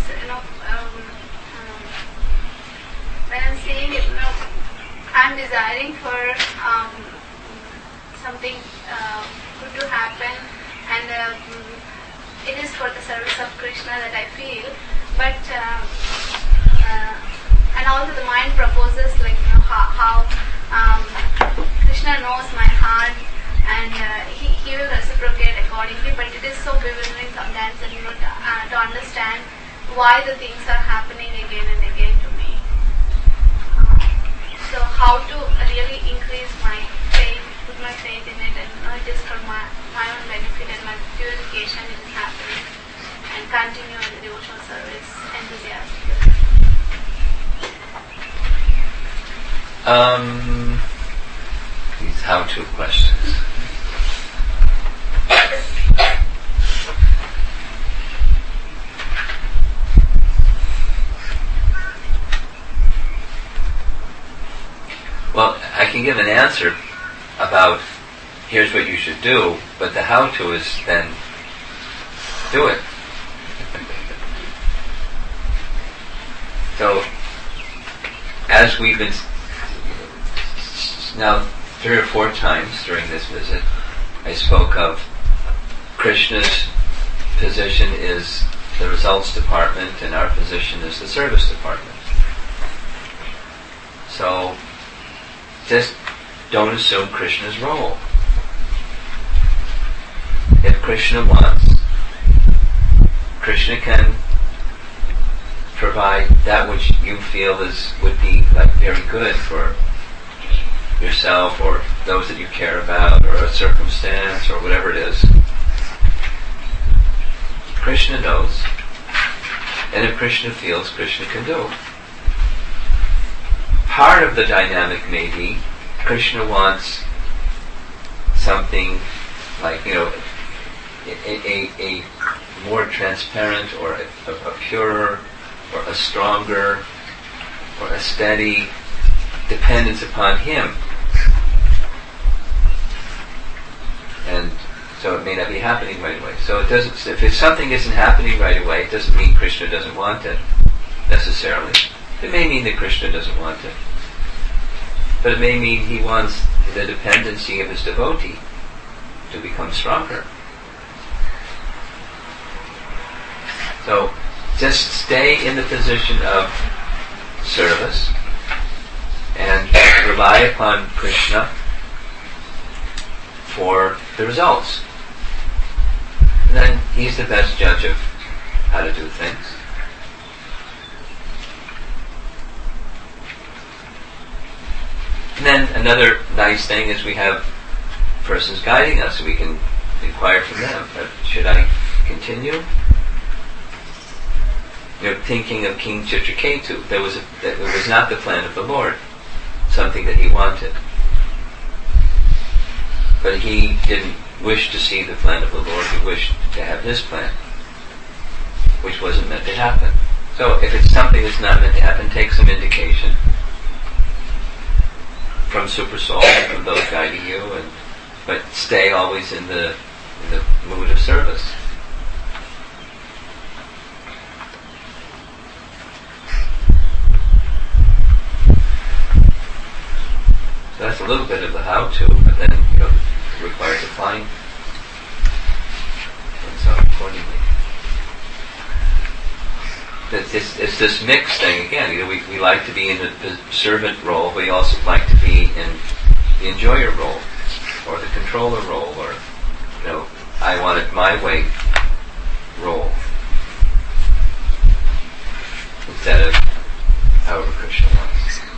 S6: when I'm saying it, I'm desiring for something good to happen, and it is for the service of Krishna that I feel. But and also the mind proposes how Krishna knows my heart, and he will reciprocate accordingly. But it is so bewildering sometimes, and to understand why the things are happening again and again to me. So how to really increase my faith, put my faith in it, and not just for my own benefit and my purification it is happening, and continue in the devotional service enthusiastically.
S1: These how-to questions. Well, I can give an answer about here's what you should do, but the how-to is then do it. So, as we've been now 3 or 4 times during this visit, I spoke of Krishna's position is the results department and our position is the service department. So, just don't assume Krishna's role. If Krishna wants, Krishna can provide that which you feel would be like very good for yourself or those that you care about or a circumstance or whatever it is. Krishna knows, and if Krishna feels, Krishna can do. Part of the dynamic may be Krishna wants something like, a more transparent or a purer or a stronger or a steady dependence upon him. And so it may not be happening right away. So it doesn't. If something isn't happening right away, it doesn't mean Krishna doesn't want it necessarily. It may mean that Krishna doesn't want it, but it may mean he wants the dependency of his devotee to become stronger. So just stay in the position of service and rely upon Krishna for the results. And then he's the best judge of how to do things. And then another nice thing is we have persons guiding us, so we can inquire from them. Should I continue? Thinking of King Chitraketu, it was not the plan of the Lord, something that he wanted. But he didn't wish to see the plan of the Lord, he wished to have his plan, which wasn't meant to happen. So if it's something that's not meant to happen, take some indication from Super Soul and from those guiding you, but stay always in the mood of service. So that's a little bit of the how-to, but then it requires applying oneself accordingly. It's this mixed thing again. We like to be in the servant role, we also like to be in the enjoyer role, or the controller role, or I want it my way role, instead of however Krishna wants.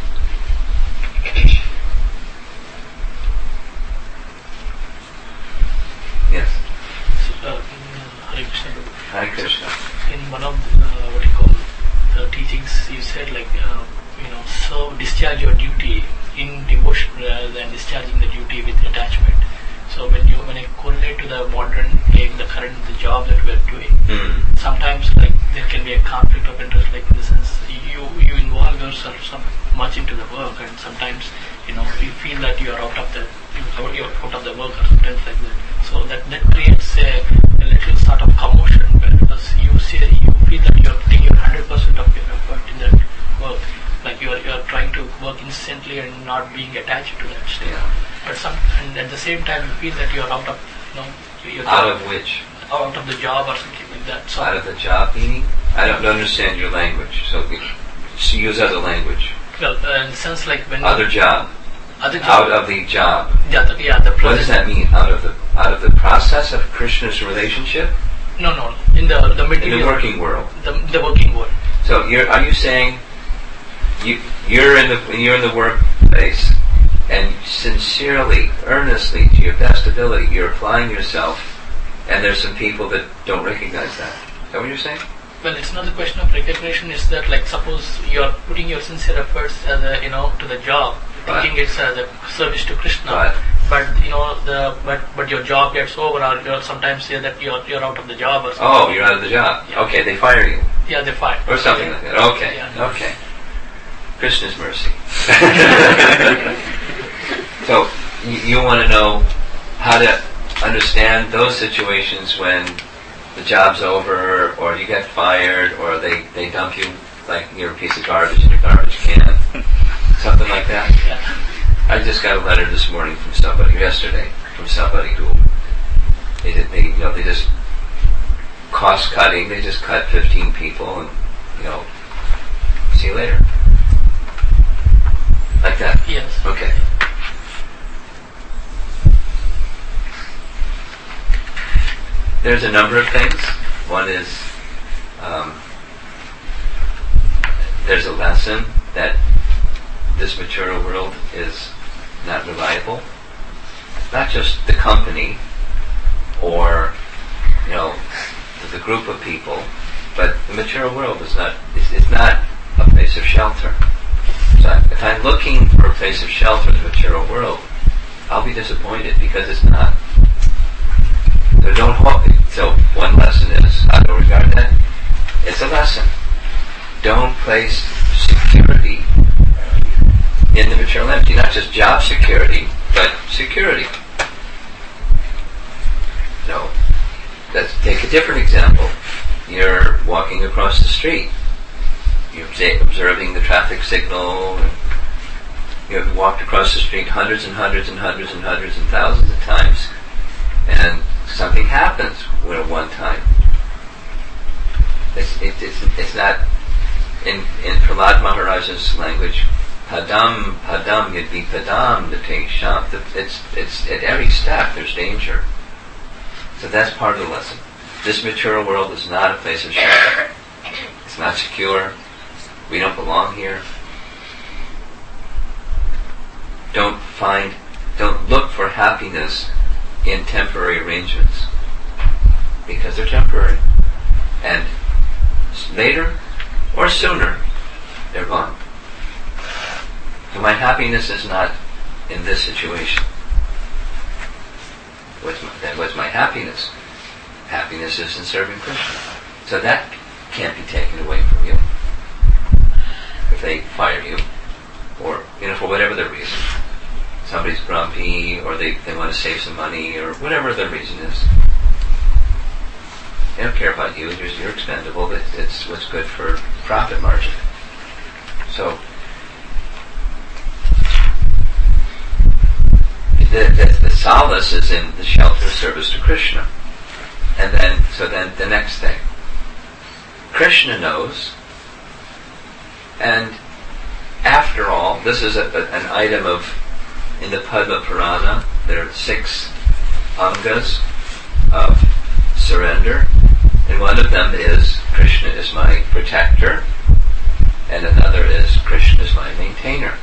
S1: Yes.
S7: Hare Krishna.
S1: Hare Krishna.
S7: In one of the teachings, you said discharge your duty in devotion rather than discharging the duty with attachment. So when I correlate to the modern day, the job that we are doing, sometimes there can be a conflict of interest, in the sense you involve yourself so much into the work, and sometimes you feel that you are out of the work, or sometimes like that. So that creates a little sort of commotion, because you feel that you are putting your 100% of your effort in that work, like you are trying to work instantly and not being attached to that state.
S1: Yeah.
S7: But and at the same time you feel that you are out of
S1: out of which?
S7: Out of the job or something like that. So
S1: out of the job meaning? I don't understand your language, so use other language.
S7: Well, in the sense when
S1: other job.
S7: Other job.
S1: Out of the job.
S7: The
S1: what does that mean? Out of the process of Krishna's relationship?
S7: No. In the material.
S1: In the working world.
S7: The working world.
S1: So are you saying you're in the workplace and sincerely, earnestly, to your best ability, you're applying yourself, and there's some people that don't recognize that? Is that what you're saying?
S7: Well, it's not a question of recognition. It's that, suppose you are putting your sincere efforts as to the job, thinking it's a service to Krishna. But your job gets over, or you sometimes say that you're out of the job or something.
S1: Oh, you're out of the job. Yeah. Okay, they fire you.
S7: Yeah, they fire.
S1: Or something like that. Okay. Yeah. Okay. Krishna's mercy. So you want to know how to understand those situations when the job's over, or you get fired, or they dump you like you're a piece of garbage in your garbage can, something like that.
S7: Yeah.
S1: I just got a letter this morning from somebody, yesterday, from somebody who they just cost cutting. They just cut 15 people, and see you later. Like that.
S7: Yes.
S1: Okay. there's a number of things. One is there's a lesson that this material world is not reliable. Not just the company or the group of people, but the material world is not. It's not a place of shelter. So if I'm looking for a place of shelter in the material world, I'll be disappointed because it's not. So don't hope. So one lesson is how to regard that. It's a lesson. Don't place security in the material entity. Not just job security, but security. So let's take a different example. You're walking across the street. You're observing the traffic signal. And you've walked across the street hundreds and hundreds and hundreds and hundreds and thousands of times, and something happens at one time. It's not in Prahlad Maharaja's language. Padam yadi padam date sham. It's at every step there's danger. So that's part of the lesson. This material world is not a place of shelter. It's not secure. We don't belong here. Don't look for happiness in temporary arrangements, because they're temporary. And later or sooner, they're gone. So my happiness is not in this situation. That was my happiness. Happiness is in serving Krishna. So that can't be taken away from you. If they fire you, or for whatever the reason. Somebody's grumpy, or they want to save some money, or whatever the reason is. They don't care about you. You're expendable. It's what's good for profit margin. So the solace is in the shelter of service to Krishna. And then the next thing. Krishna knows, and after all, this is an item in the Padma Purana, there are 6 angas of surrender, and one of them is Krishna is my protector, and another is Krishna is my maintainer.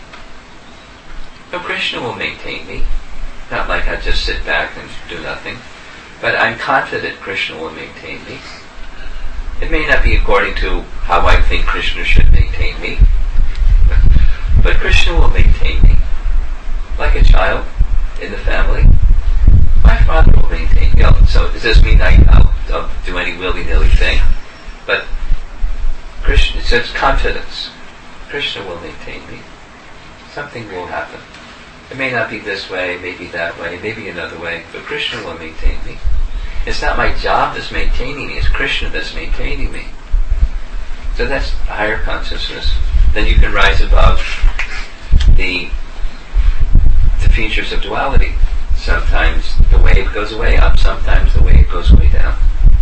S1: So Krishna will maintain me, not like I just sit back and do nothing, but I'm confident Krishna will maintain me. It may not be according to how I think Krishna should maintain me, but Krishna will maintain me. Like a child in the family, my father will maintain me. So does this mean I'll do any willy-nilly thing? But Krishna, so it's confidence. Krishna will maintain me. Something will happen. It may not be this way, maybe that way, maybe another way, but Krishna will maintain me. It's not my job that's maintaining me, it's Krishna that's maintaining me. So that's a higher consciousness. Then you can rise above the features of duality. Sometimes the wave goes way up, sometimes the wave goes way down.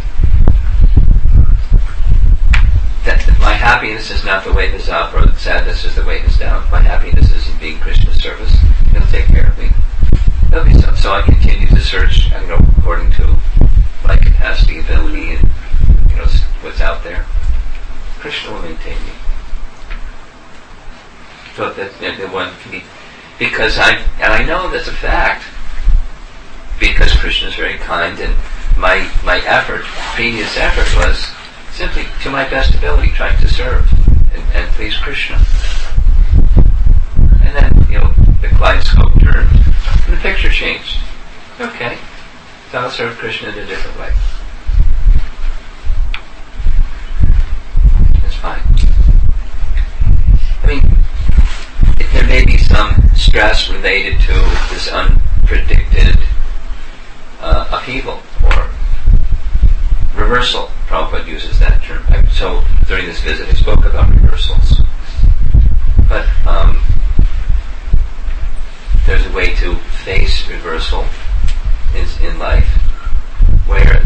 S1: My happiness is not the wave is up, or sadness is the wave is down. My happiness is in being Krishna's service. He'll take care of me. There'll be some. So I continue to search, according to my capacity, ability, and what's out there. Krishna will maintain me. So that the one can be, because I know that's a fact, because Krishna is very kind, and my previous effort was simply to my best ability, trying to serve and please Krishna. And then, the kaleidoscope turned, and the picture changed. Okay, so I'll serve Krishna in a different way. That's fine. There may be some stress related to this unpredicted upheaval or reversal. Prabhupada uses that term. So during this visit I spoke about reversals. But there's a way to face reversal in life where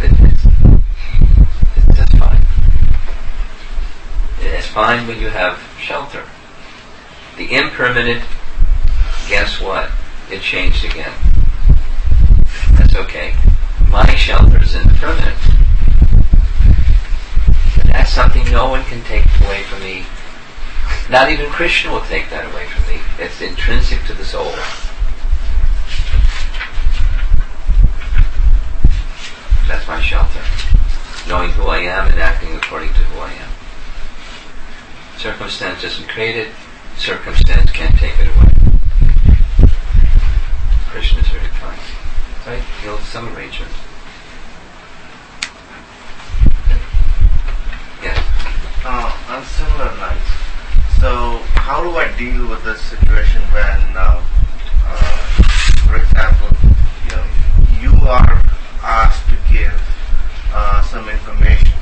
S1: it's fine. It's fine when you have shelter. The impermanent, guess what? It changed again. That's okay. My shelter is in the permanent. take away from me. Not even Krishna will take that away from me. It's intrinsic to the soul. That's my shelter. Knowing who I am and acting according to who I am. Circumstance doesn't create it. Circumstance can't take it away. Krishna is very kind. Right? He'll some arrangement. Yes.
S8: On similar lines. So, how do I deal with this situation when, for example, you are asked to give some information,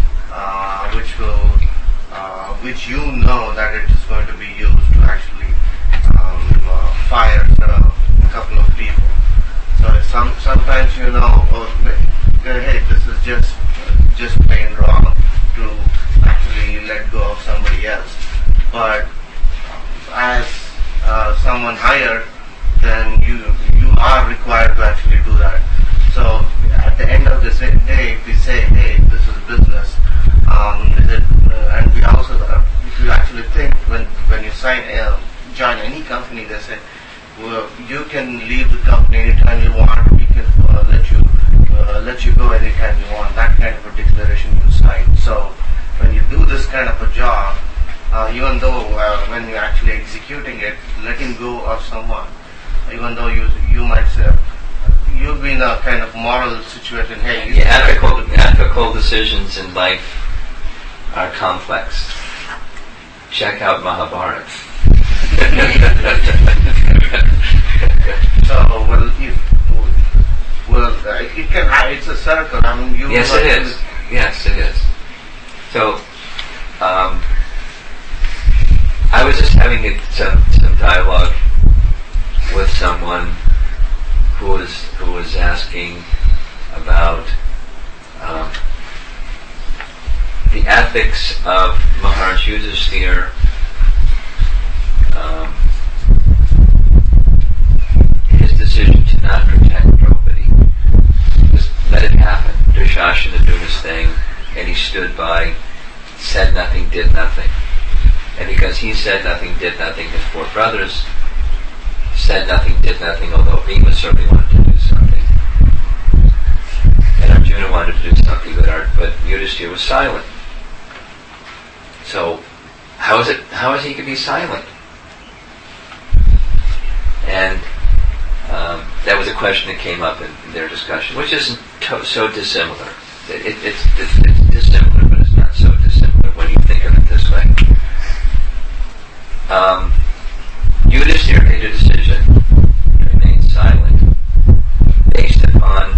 S8: which you know that it is going to be used to actually fire a couple of people. So sometimes hey, this is just plain wrong to actually let go of somebody else. But as someone higher, then you are required to actually do that. So at the end of the day, if we say, hey, this is business, and we also, if you actually think when you join any company, they say, well, you can leave the company anytime you want. We can let you go anytime you want. That kind of a declaration you sign. So when you do this kind of a job, even though when you're actually executing it, letting go of someone, even though you might say, you've been a kind of moral situation. Hey,
S1: ethical decisions in life are complex. Check out Mahabharata.
S8: It's a circle. I mean,
S1: yes, it is. Yes, it is. So, I was just having some dialogue with someone who was asking about the ethics of Maharaj Yudhisthira, his decision to not protect Draupadi. Just let it happen. Dushasana do his thing, and he stood by, said nothing, did nothing. And because he said nothing, did nothing, his four brothers said nothing, did nothing, although Bhima certainly wanted to do something. And Arjuna wanted to do something, but Yudhisthira was silent. So, how is he to be silent? And that was a question that came up in their discussion, which isn't so dissimilar. It's dissimilar, but it's not so dissimilar when you think of it this way. Yudhisthira made a decision to remain silent based upon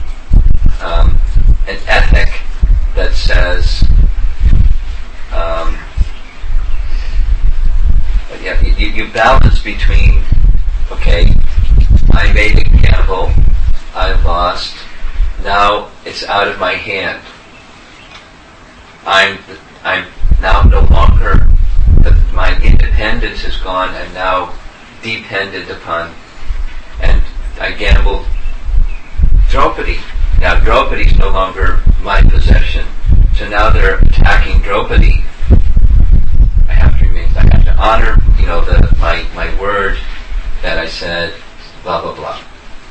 S1: an ethic that says you balance between, okay, I made a gamble, I lost, now it's out of my hand. I'm now no longer, my independence is gone, I'm now dependent upon, and I gambled Draupadi. Now Draupadi's no longer my possession, so now they're attacking Draupadi. I have to honor, my word that I said, blah blah blah.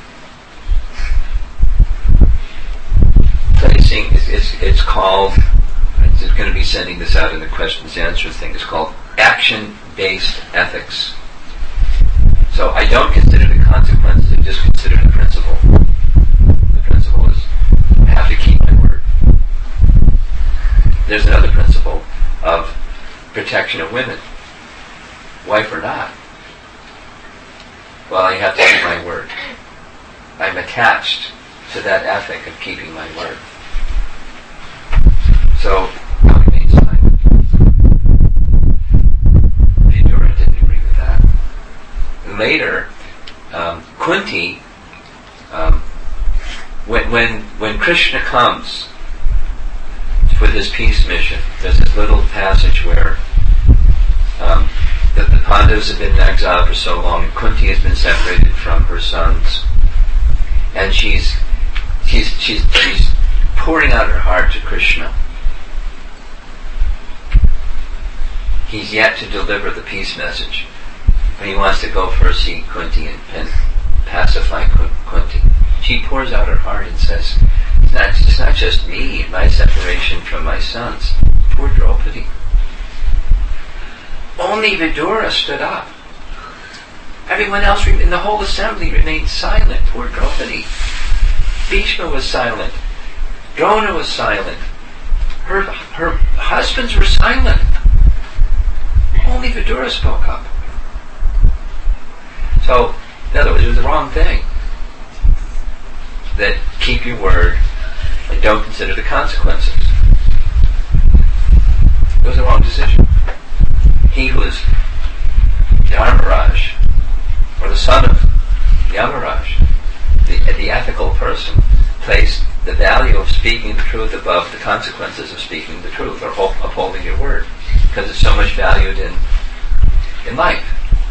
S1: Placing it's called. I'm just going to be sending this out in the questions and answers thing. It's called action-based ethics. So I don't consider the consequences; I just consider the principle. The principle is I have to keep my word. There's another principle of protection of women, wife or not. Well, I have to keep my word. I'm attached to that ethic of keeping my word. So, I remain silent. Vidura didn't agree with that. Later, Kunti, when Krishna comes with his peace mission, there's this little passage where the Pandavas have been in exile for so long, and Kunti has been separated from her sons, and she's pouring out her heart to Krishna. he's yet to deliver the peace message. But he wants to go first see Kunti and pacify Kunti. She pours out her heart and says, it's not just me, my separation from my sons. Poor Draupadi. Only Vidura stood up. Everyone else in the whole assembly remained silent. Poor Draupadi. Bhishma was silent. Drona was silent. Her husbands were silent. Only Vidura spoke up. So, in other words, it was the wrong thing. That keep your word and don't consider the consequences. It was the wrong decision. He who is Dharmaraj, or the son of Yamaraj, the ethical person, placed the value of speaking the truth above the consequences of speaking the truth, or upholding your word, because it's so much valued in life.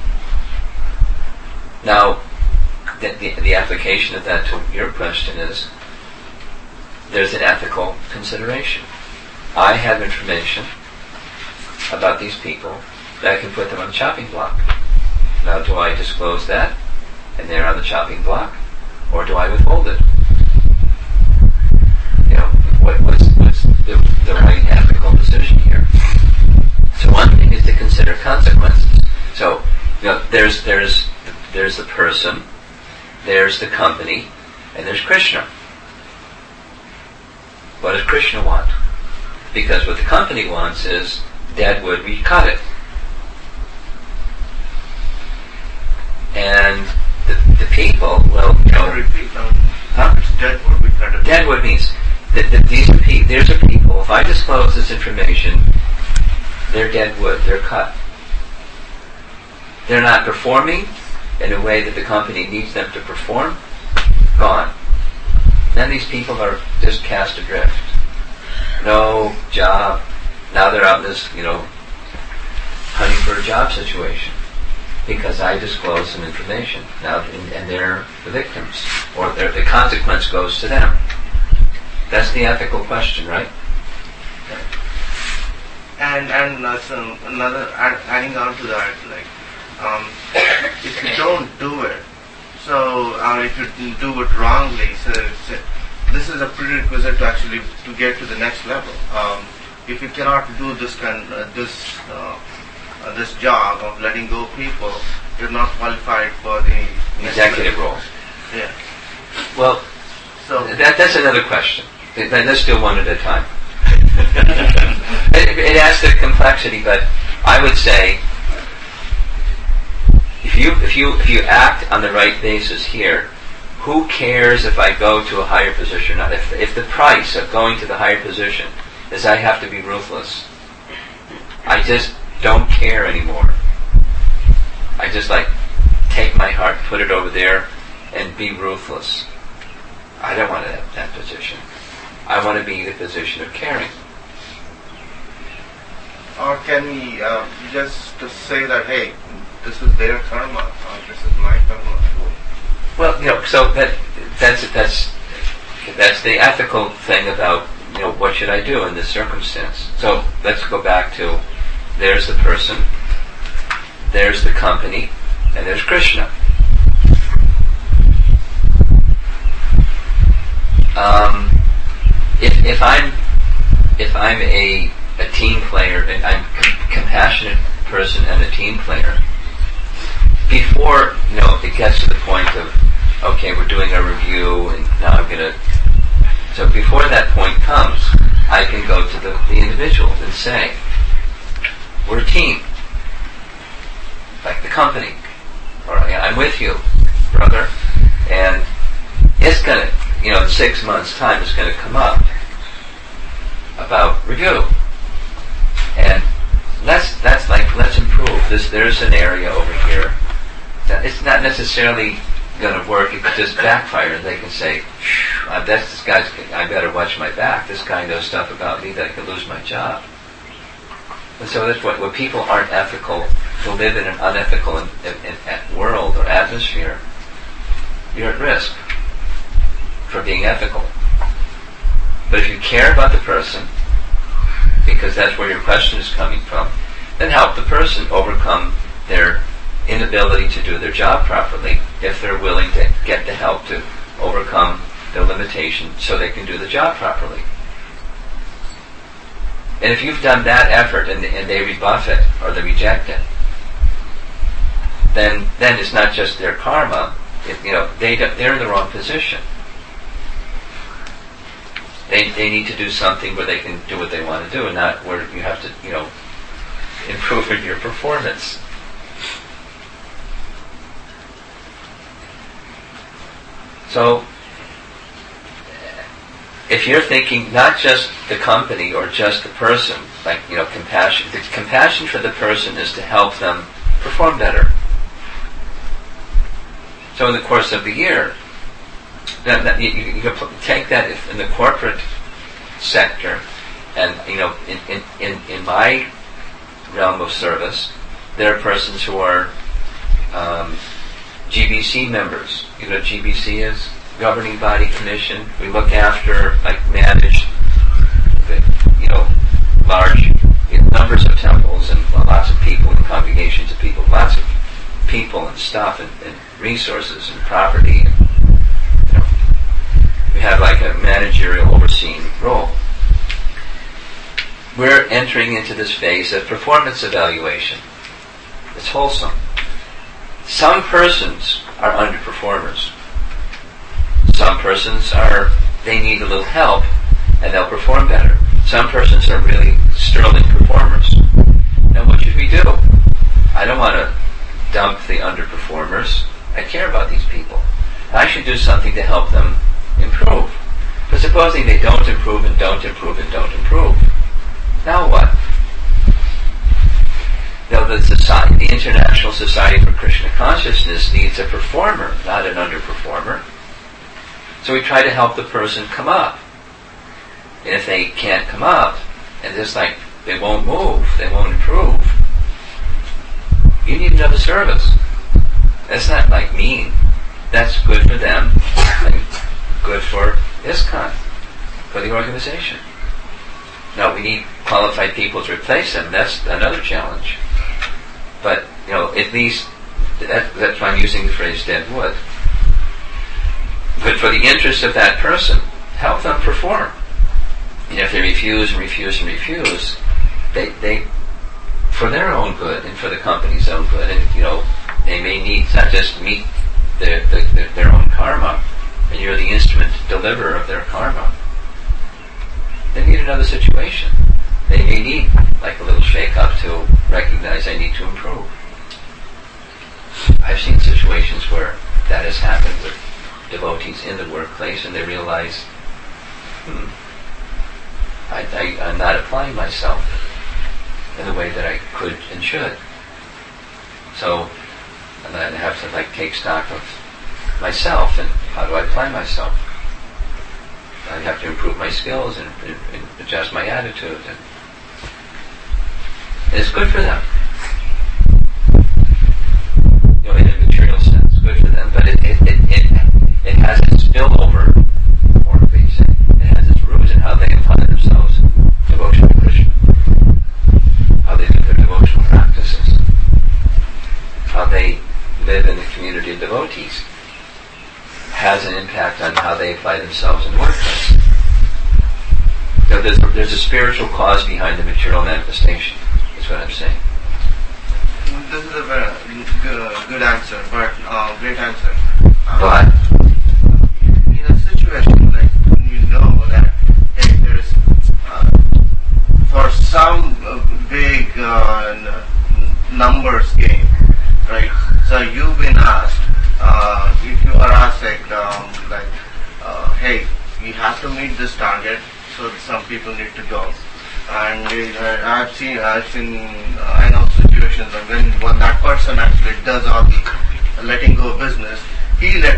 S1: Now, the application of that to your question is, there's an ethical consideration. I have information about these people that I can put them on the chopping block. Now, do I disclose that, and they're on the chopping block, or do I withhold it? What's the right ethical decision here? So one thing is to consider consequences. So, there's the person, there's the company, and there's Krishna. What does Krishna want? Because what the company wants is dead wood, we cut it. And the people will,
S8: repeat them.
S1: Huh?
S8: It's dead wood, we cut it.
S1: Dead wood means that there's a people, if I disclose this information, they're dead wood, they're cut. They're not performing in a way that the company needs them to perform, gone. Then these people are just cast adrift. No job. Now they're out in this, hunting for a job situation. Because I disclosed some information. Now, and they're the victims. Or the consequence goes to them. That's the ethical question, right?
S8: And another, adding on to that, if you don't do it, so if you do it wrongly, so this is a prerequisite to actually to get to the next level. If you cannot do this this job of letting go of people, you're not qualified for the
S1: executive role.
S8: Yeah.
S1: Well, so that's another question. Let's do one at a time. It adds to complexity, but I would say, if you act on the right basis here, who cares if I go to a higher position or not? If the price of going to the higher position is I have to be ruthless, I just don't care anymore. I just take my heart, put it over there, and be ruthless. I don't want to have that position. I want to be in the position of caring.
S8: Or can we just say that, hey, this is their karma, or this is my karma?
S1: Well, so that's the ethical thing about, what should I do in this circumstance? So let's go back to, there's the person, there's the company, and there's Krishna. If I'm a team player, and I'm a compassionate person and a team player, before it gets to the point of, okay, we're doing a review, and now I'm going to. So before that point comes, I can go to the individual and say, we're a team, like the company, or I'm with you, brother, and it's going to, in 6 months' time, it's going to come up about review, and let's improve this. There's an area over here that it's not necessarily going to work. It could just backfire, and they can say, "That's this guy's. I better watch my back. This guy knows stuff about me that I could lose my job." And so that's when people aren't ethical, to live in an unethical world or atmosphere, you're at risk for being ethical. But if you care about the person, because that's where your question is coming from, then help the person overcome their inability to do their job properly if they're willing to get the help to overcome their limitation so they can do the job properly. And if you've done that effort and they rebuff it or they reject it, then it's not just their karma. They're in the wrong position. They need to do something where they can do what they want to do, and not where you have to improve in your performance. So, if you're thinking not just the company or just the person, like, compassion, the compassion for the person is to help them perform better. So in the course of the year, you can take that in the corporate sector, and in my realm of service, there are persons who are GBC members. You know what GBC is? Governing Body Commission. We look after, manage, large numbers of temples and lots of people and congregations of people, lots of people and stuff and resources and property. We have a managerial overseeing role. We're entering into this phase of performance evaluation. It's wholesome. Some persons are underperformers. Some persons they need a little help and they'll perform better. Some persons are really sterling performers. Now what should we do? I don't want to dump the underperformers. I care about these people. I should do something to help them improve. But supposing they don't improve and don't improve and don't improve, now what? Now the International Society for Krishna Consciousness needs a performer, not an underperformer. So we try to help the person come up. And if they can't come up, and they won't move, they won't improve, you need another service. That's not mean. That's good for them and good for ISKCON, for the organization. Now we need qualified people to replace them. That's another challenge. But at least that's why I'm using the phrase dead wood. But for the interest of that person, help them perform. And if they refuse and refuse and refuse, they for their own good and for the company's own good, and they may need not just meet their own karma, and you're the instrument deliverer of their karma. They need another situation. They may need a little shake-up to recognize I need to improve. I've seen situations where that has happened with devotees in the workplace, and they realize, I'm not applying myself in the way that I could and should. So, and I have to take stock of myself and how do I apply myself. I have to improve my skills and adjust my attitude. And it's good for them. In a material sense, good for them. But it has its spillover, or it has its roots in how they apply themselves in devotion to Krishna. How they do their devotional practices. How they live in the community of devotees has an impact on how they apply themselves in the workplace. There's a spiritual cause behind the material manifestation, is what I'm saying.
S8: This is a very good answer, but great answer.
S1: But
S8: in a situation when you know that there is for some big numbers game, right? So you've been asked, if you are asked hey, you have to meet this target, so some people need to go. And I know situations when that person actually does all the letting go of business, he is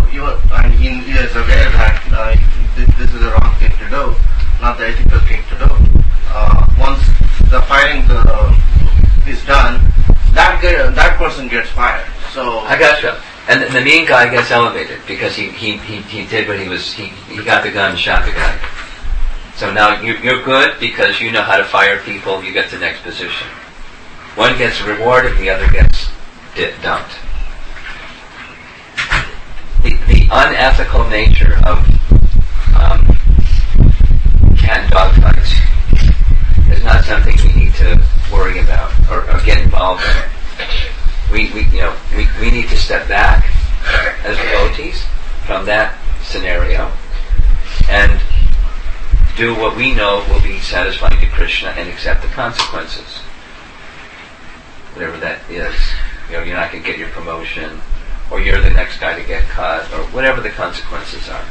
S8: aware that this is the wrong thing to do, not the ethical thing to do. Once the firing is done, that person gets fired. So
S1: I gotcha. And the mean guy gets elevated because he did what he got the gun and shot the guy. So now you're good because you know how to fire people. You get the next position. one gets rewarded, the other gets dumped. The unethical nature of cat and dog fights is not something we need to worry about or get involved in. We need to step back as devotees from that scenario and do what we know will be satisfying to Krishna and accept the consequences. Whatever that is. You're not going to get your promotion, or you're the next guy to get cut, or whatever the consequences are.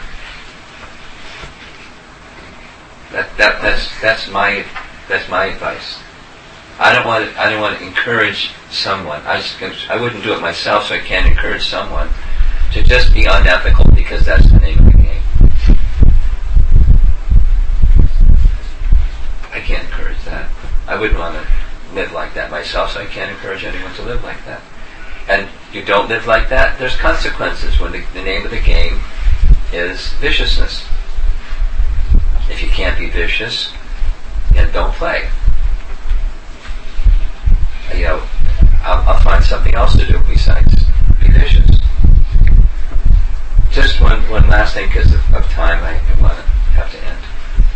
S1: That's my advice. I don't want to encourage someone. I wouldn't do it myself, so I can't encourage someone to just be unethical because that's the name of the game. I can't encourage that. I wouldn't want to live like that myself, so I can't encourage anyone to live like that. And you don't live like that, there's consequences when the name of the game is viciousness. If you can't be vicious, then don't play. I'll find something else to do besides be vicious. Just one last thing, because of time, I have to end.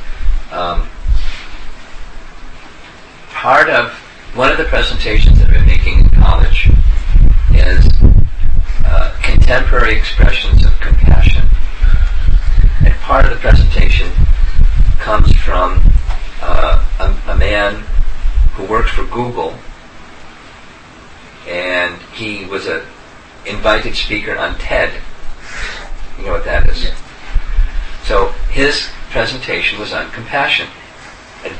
S1: One of the presentations that I've been making in college is contemporary expressions of compassion. And part of the presentation comes from a man who worked for Google, and he was an invited speaker on TED. You know what that is? So his presentation was on compassion. And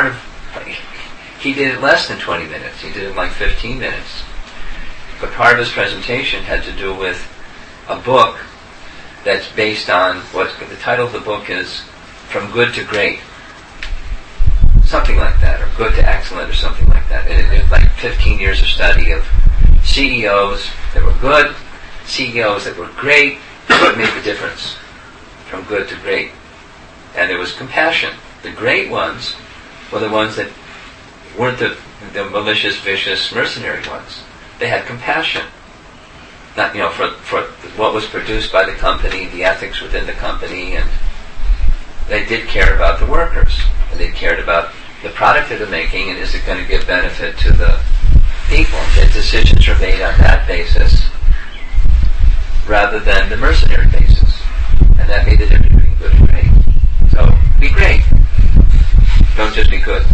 S1: he did it less than 20 minutes. He did it in like 15 minutes. But part of his presentation had to do with a book that's based on the title of the book is From Good to Great. Something like that, or Good to Excellent, or something like that. And it was like 15 years of study of CEOs that were good, CEOs that were great, what made the difference from good to great. And it was compassion. The great ones were the ones that weren't the malicious, vicious, mercenary ones. They had compassion. Not, for what was produced by the company, the ethics within the company, and they did care about the workers. And they cared about the product that they're making, and is it going to give benefit to the people. That decisions are made on that basis rather than the mercenary basis. And that made the difference between good and great. So, be great. Don't just be good.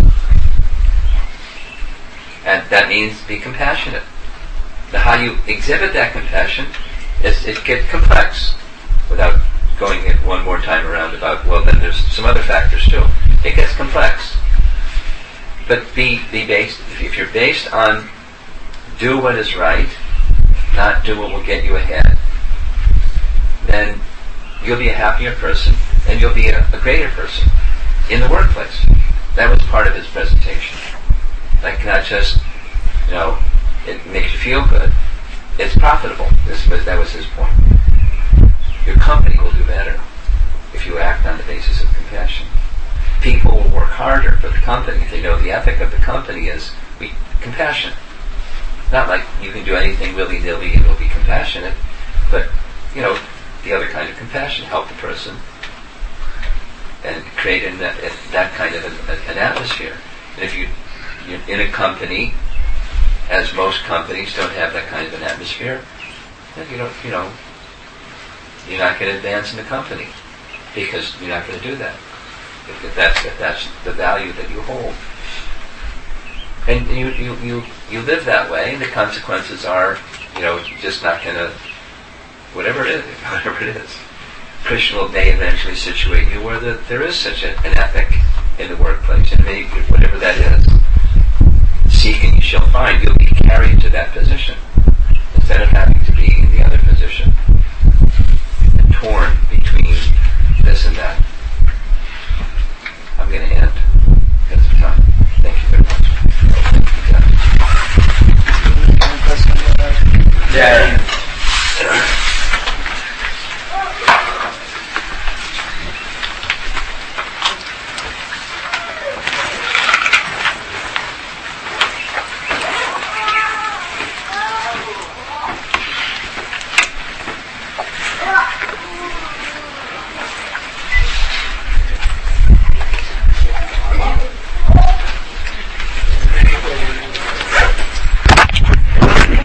S1: And that means be compassionate. How you exhibit that compassion it gets complex without going it one more time around about, well, then there's some other factors too. It gets complex. But be based, if you're based on do what is right, not do what will get you ahead, then you'll be a happier person and you'll be a greater person in the workplace. That was part of his presentation. Like, not just, it makes you feel good. It's profitable. That was his point. Your company will do better if you act on the basis of compassion. People will work harder for the company if they know the ethic of the company is compassion. Not like you can do anything willy-nilly and you'll be compassionate, but, the other kind of compassion, help the person and create that kind of an atmosphere. And if you're in a company, as most companies don't have that kind of an atmosphere, then you're not going to advance in the company because you're not going to do that. If that's the value that you hold, and you live that way, and the consequences are, you're just not going to, whatever it is. Krishna may eventually situate you where there is such an ethic in the workplace, and maybe whatever that is, seek and you shall find. You'll be carried to that position instead of having to be in the other position and torn between this and that.